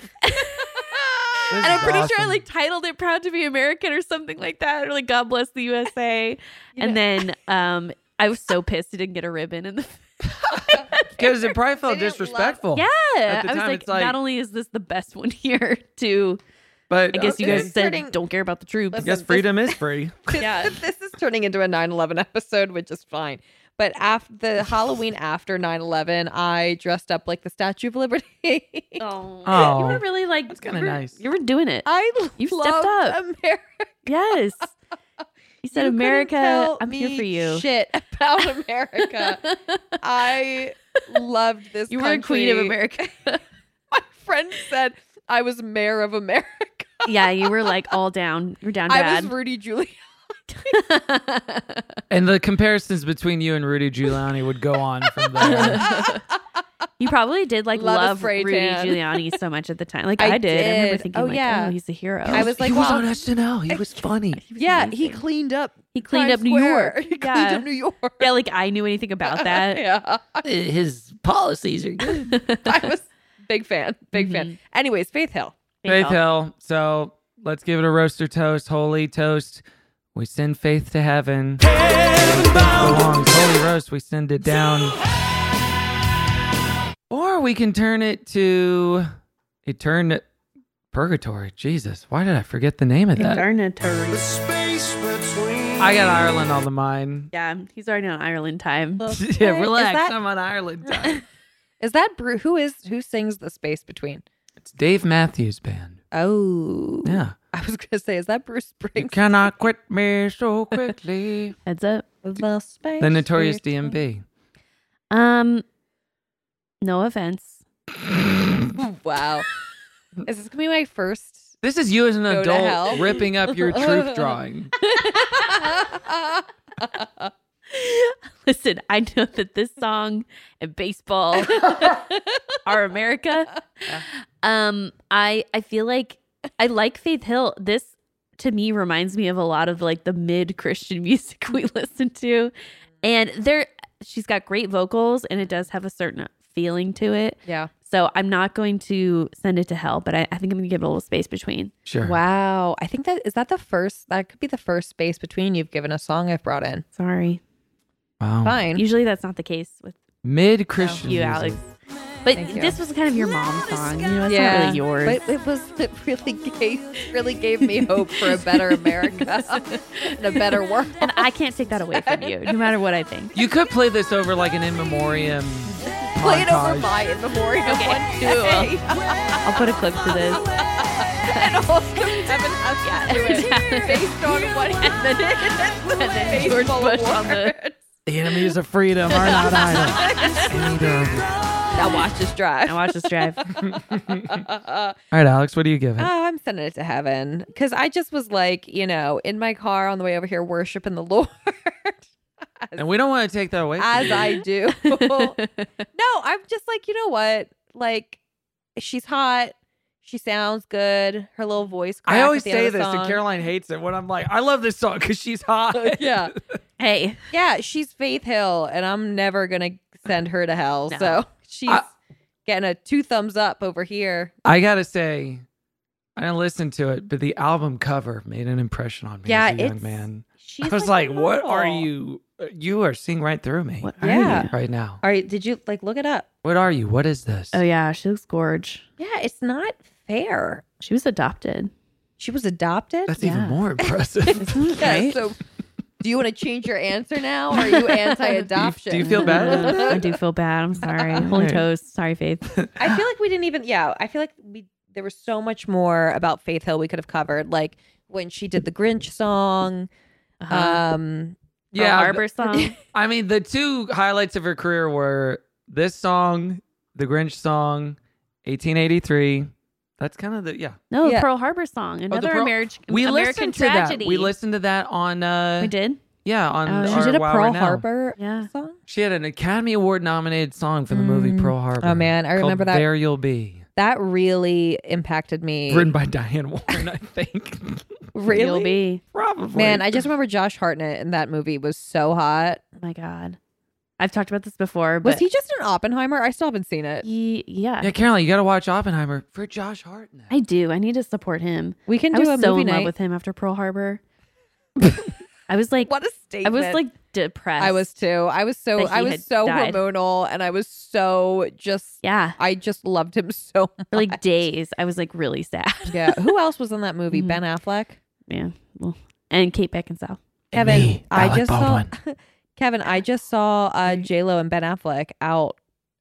And I'm is pretty sure I awesome. like titled it "Proud to be American" or something like that, or like "God bless the U S A." And then um, I was so pissed I didn't get a ribbon in the. Because it probably felt They didn't disrespectful. Yeah, At the I was time, like, it's like- not only is this the best one here, to But I guess you okay. guys said Turning- don't care about the troops. I guess freedom is free. Yeah. This is turning into a nine eleven episode, which is fine. But after the Halloween after nine eleven, I dressed up like the Statue of Liberty. Oh, Oh. you were really like that's kinda you were- nice. You were doing it. I You stepped loved up. America. Yes. You said, You couldn't "America, tell I'm here me for you." Shit about America. I loved this. You were a queen of country. America. My friend said I was mayor of America. Yeah, you were like all down. You were down I bad. was Rudy Giuliani. And the comparisons between you and Rudy Giuliani would go on from there. You probably did like Love a love, spray Rudy tan. Giuliani so much at the time. Like I I, did. I remember did. thinking, Oh, like, yeah. oh, he's a hero. I was like, he was wow. on S N L. He was funny. Yeah, amazing. he cleaned up. He cleaned Times up New Square. York. He cleaned Yeah. up New York. Yeah, like I knew anything about that. yeah, His policies are good. I was big fan, big Mm-hmm. fan. Anyways, Faith Hill. Faith Hill. So let's give it a roaster toast. Holy toast. We send faith to heaven. Belongs. Holy roast. We send it down. Or we can turn it to etern purgatory. Jesus, why did I forget the name of that? Eternatory. I got Ireland on the mind. Yeah, he's already on Ireland time. Yeah, relax. Is that- I'm on Ireland time. Is that Bru- who is who sings The Space Between? It's Dave Matthews Band. Oh, Yeah. I was gonna say, is that Bruce You Springsteen? cannot quit me so quickly. Heads up. The Space The Notorious Between. D M B. Um, no offense. Wow, is this gonna be my first? This is you as an Go to hell. adult ripping up your truth drawing. Listen, I know that this song and baseball are America. Um, I I feel like I like Faith Hill. This to me reminds me of a lot of like the mid Christian music we listen to, and there she's got great vocals and it does have a certain feeling to it. Yeah. So I'm not going to send it to hell, but I, I think I'm going to give it a little space between. Sure. Wow, I think that is that the first. That could be the first Space Between you've given a song I've brought in. Sorry. Wow. Fine. Usually that's not the case with Mid Christian. you, music. Alex. But Thank you. this was kind of your mom's song. You know, it's not really yours. But it was it really gave really gave me hope for a better America and a better world. And I can't take that away from you, no matter what I think. You could play this over like an in memoriam. Play it over montage. my in memoriam Okay, one cool. day. I'll put a clip to this. And also Kevin has to do it based on what And then, and then George Bush on the. The enemies of freedom are not idle. Neither. Now watch this drive. Now watch this drive. All right, Alex, what do you give it? Oh, I'm sending it to heaven because I just was like, you know, in my car on the way over here, worshiping the Lord. And we don't want to take that away from As you. I do. No, I'm just like, you know what? Like, she's hot. She sounds good. Her little voice. I crack always at the end say of the this, and song. Caroline hates it when I'm like, I love this song because she's hot. Yeah. Hey. Yeah, she's Faith Hill, and I'm never gonna send her to hell. No. So she's I- getting a two thumbs up over here. I gotta say, I didn't listen to it, but the album cover made an impression on me Yeah, as a young it's- man. She's I was like, a "What are model. you? You are seeing right through me, What are Yeah. you? right now. All right, did you like look it up? What are you? What is this?" Oh yeah, she looks gorge. Yeah, it's not fair. She was adopted. She was adopted. That's Yeah. even more impressive. Yeah, Right? so do you want to change your answer now, or are you anti-adoption? Do you feel bad? I do feel bad. I'm sorry. Holy Right. toast. Sorry, Faith. I feel like we didn't even. Yeah, I feel like we there was so much more about Faith Hill we could have covered, like when she did the Grinch song. Uh-huh. Um, Yeah, Pearl Harbor song. I mean, the two highlights of her career were this song, the Grinch song, eighteen eighty-three. That's kind of the yeah. No, the Yeah. Pearl Harbor song. Oh, the Another Pearl- American we American listened to tragedy. that. We listened to that on. Uh, We did. Yeah, on. Oh, she our did a Wow Pearl Right Now. Harbor Yeah. song. She had an Academy Award nominated song for the movie Mm. Pearl Harbor. Oh, man, I called remember that. There You'll Be. That really impacted me. Written by Diane Warren, I think. Really? You'll be. Probably. Man, I just remember Josh Hartnett in that movie was so hot. Oh my God. I've talked about this before, but Was he just an Oppenheimer? I still haven't seen it. he, yeah. Yeah, Caroline, you got to watch Oppenheimer for Josh Hartnett. I do. I need to support him. We can I do was a so movie in night. love with him after Pearl Harbor. I was like, What a I statement! was like depressed. I was too. I was so that he I was had so died. hormonal, and I was so just. Yeah. I just loved him so much. For like days, I was like really sad. Yeah. Who else was in that movie? Mhm. Ben Affleck. Yeah. Well, and Kate Beckinsale. Kevin, me, I Alec just Baldwin. saw. Kevin, I just saw uh, J Lo and Ben Affleck out,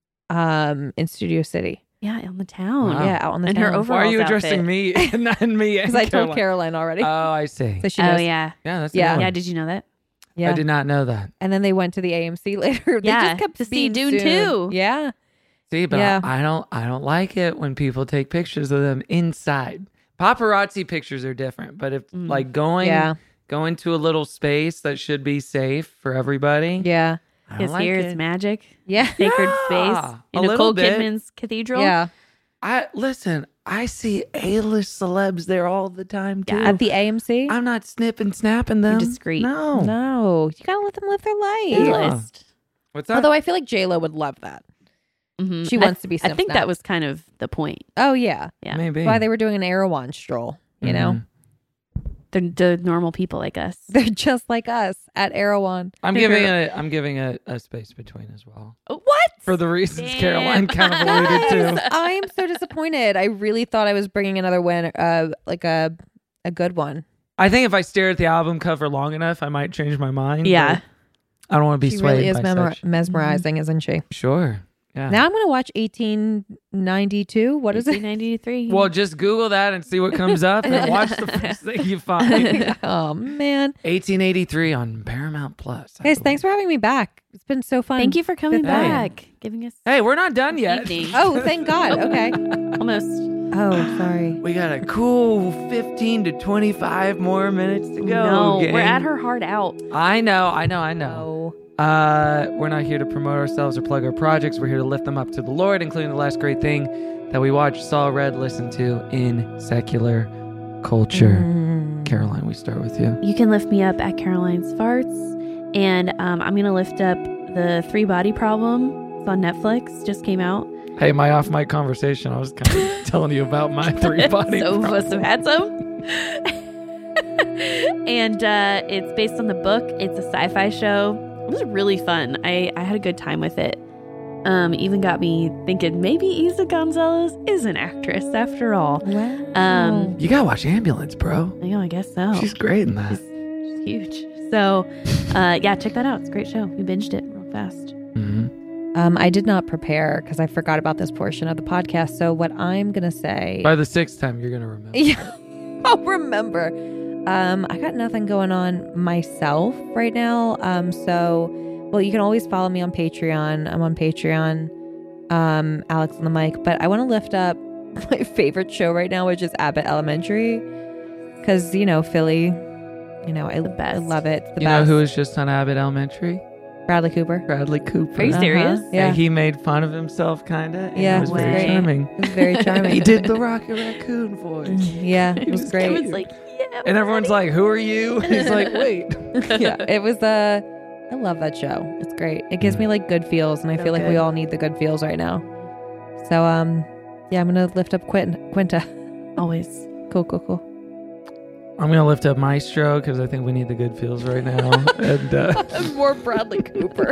um, in Studio City. Yeah, on the town. Wow. Yeah, out on the And town. her Why are overalls you addressing outfit. me and not me? Because I told Caroline already, Oh, I see. so she Oh knows. yeah. Yeah, that's a Yeah. good one. Yeah. Did you know that? Yeah. I did not know that. And then they went to the A M C later. They Yeah, just kept to see being Dune soon. two. Yeah. See, but Yeah. I don't I don't like it when people take pictures of them inside. Paparazzi pictures are different, but if Mm. like going Yeah. going to a little space that should be safe for everybody. Yeah. I don't Because like here it. it's magic. Yeah. Sacred Yeah, space. a In little Nicole bit. Kidman's cathedral. Yeah. I listen, I see A-list celebs there all the time too. At the A M C. I'm not snipping snapping them. discreet. No. No, you gotta let them live their life. Yeah. List. What's that? Although I feel like J Lo would love that. Mhm. She I- wants to be I think snip-snapped. that was kind of the point. Oh yeah, Yeah. Maybe. that's why they were doing an Erewhon stroll. You know, Mhm. They're the normal people like us. they're just like us at Erewhon. I'm giving a I'm giving a, a space between as well. What? For the reasons Damn. Caroline kind of alluded to. I am so disappointed. I really thought I was bringing another win, uh, like a a good one. I think if I stare at the album cover long enough, I might change my mind. Yeah. but I don't want to be She swayed really is by memor- such. mesmerizing, isn't she? Sure. Yeah. Now I'm gonna watch eighteen ninety-two. What is it? eighteen ninety-three. Well, just Google that and see what comes up and watch the first thing you find. Oh man, eighteen eighty-three on Paramount Plus. I guys, believe. thanks for having me back. It's been so fun. Thank you for coming Hey. back. Giving us Hey, we're not done yet. evening. Oh, thank God. Okay. Almost. Oh, sorry. We got a cool fifteen to twenty-five more minutes to go. no, gang. we're at her heart out. I know, I know, I know. Oh. Uh, we're not here to promote ourselves or plug our projects. We're here to lift them up to the Lord, including the last great thing that we watched, saw, read, listened to in secular culture. Mm. Caroline, we start with you. You can lift me up at Caroline's Farts. And um, I'm going to lift up the Three Body Problem. It's on Netflix. Just came out. Hey, my off mic conversation. I was kind of telling you about my three body. So problem. must have had some. And uh, it's based on the book. It's a sci-fi show. It was really fun. I, I had a good time with it. Um, even got me thinking maybe Isa Gonzalez is an actress after all. Wow. Um, You gotta watch Ambulance, bro. I know, I guess so. She's great in that. She's huge. So, uh, yeah, check that out. It's a great show. We binged it real fast. Mm-hmm. Um, I did not prepare because I forgot about this portion of the podcast. So what I'm gonna say, By the sixth time, you're gonna remember. yeah, I'll remember. Um, I got nothing going on myself right now. Um, so, well, you can always follow me on Patreon. I'm on Patreon, um, Alex on the mic. But I want to lift up my favorite show right now, which is Abbott Elementary, because you know Philly, you know I, The best. I love it. It's the You best. know who was just on Abbott Elementary? Bradley Cooper. Bradley Cooper. Are you serious? Uh-huh. Yeah. And he made fun of himself, kind of. Yeah. It was very Wow. charming. It was very charming. He did the Rocket Raccoon voice. Yeah, it was great. It was like, yeah. And everyone's like, who are you? And he's like, wait. Yeah, it was uh I love that show. It's great. It gives me like good feels, and I So feel like we good. all need the good feels right now. So um yeah, I'm gonna lift up Quint- Quinta. Always. Cool, cool, cool. I'm going to lift up Maestro because I think we need the good feels right now. and uh, More Bradley Cooper.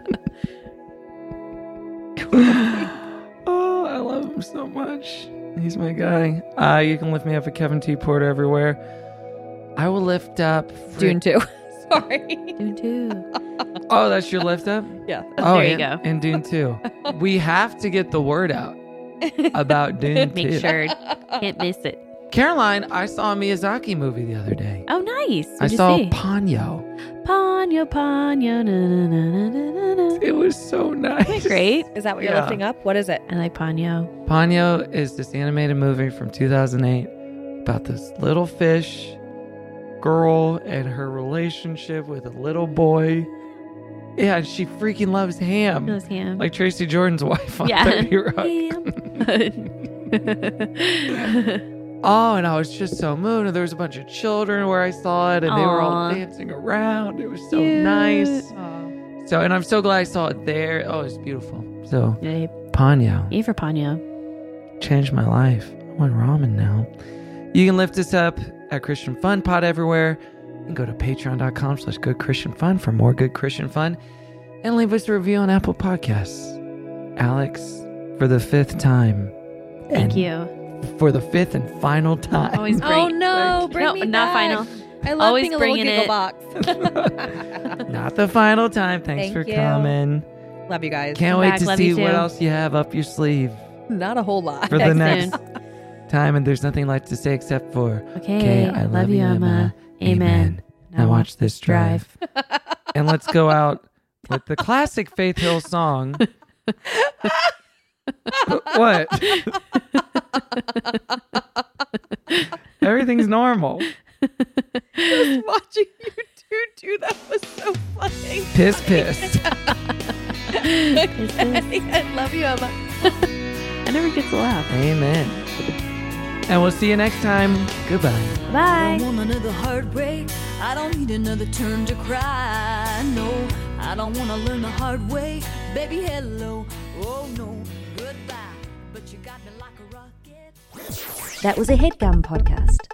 Oh, I love him so much. He's my guy. Uh, you can lift me up at Kevin T. Porter everywhere. I will lift up Dune two. Sorry. Dune two. Oh, that's your lift up? Yeah. Oh, There you and, go. And Dune two. We have to get the word out about Dune two. Make sure. Can't miss it. Caroline, I saw a Miyazaki movie the other day. Oh, nice. What'd I you saw see? Ponyo. Ponyo, Ponyo. Na, na, na, na, na, na. It was so nice. Isn't it great? Is that what you're Yeah. lifting up? What is it? I like Ponyo. Ponyo is this animated movie from two thousand eight about this little fish girl and her relationship with a little boy. Yeah, and she freaking loves ham. Loves ham. Like Tracy Jordan's wife on Yeah. thirty Rock. Oh, and I was just so moved. And there was a bunch of children where I saw it, and they were all Aw. dancing around. It was so Cute. nice. So, and I'm so glad I saw it there. Oh, it's beautiful. So, Yay. Ponyo Yay for Ponyo. changed my life. I want ramen now. You can lift us up at Christian Fun Pod everywhere. You can go to patreon.com slash good Christian fun for more good Christian fun. And leave us a review on Apple Podcasts. Alex, for the fifth time. Thank and you. For the fifth and final time. Always bring. Oh no, bring no, me not back. final. I love Always being a little bringing giggle it. box. Not the final time. Thanks Thank for you. coming. Love you guys. Can't Come wait back. to Love see you what too. else you have up your sleeve Not a whole lot. for the Next next time. And there's nothing left to say except for, Okay, I love you, Emma. Amen. Now watch this drive. And let's go out with the classic Faith Hill song. What? Everything's normal. Just watching you two do that was so funny. Piss, piss. I love you, Emma. I never get to laugh. Amen. And we'll see you next time. Goodbye. Bye. I don't want another heartbreak. I don't need another turn to cry. No, I don't want to learn the hard way. Baby, hello. Oh, no. Goodbye. But you got me like a rocket. That was a HeadGum podcast.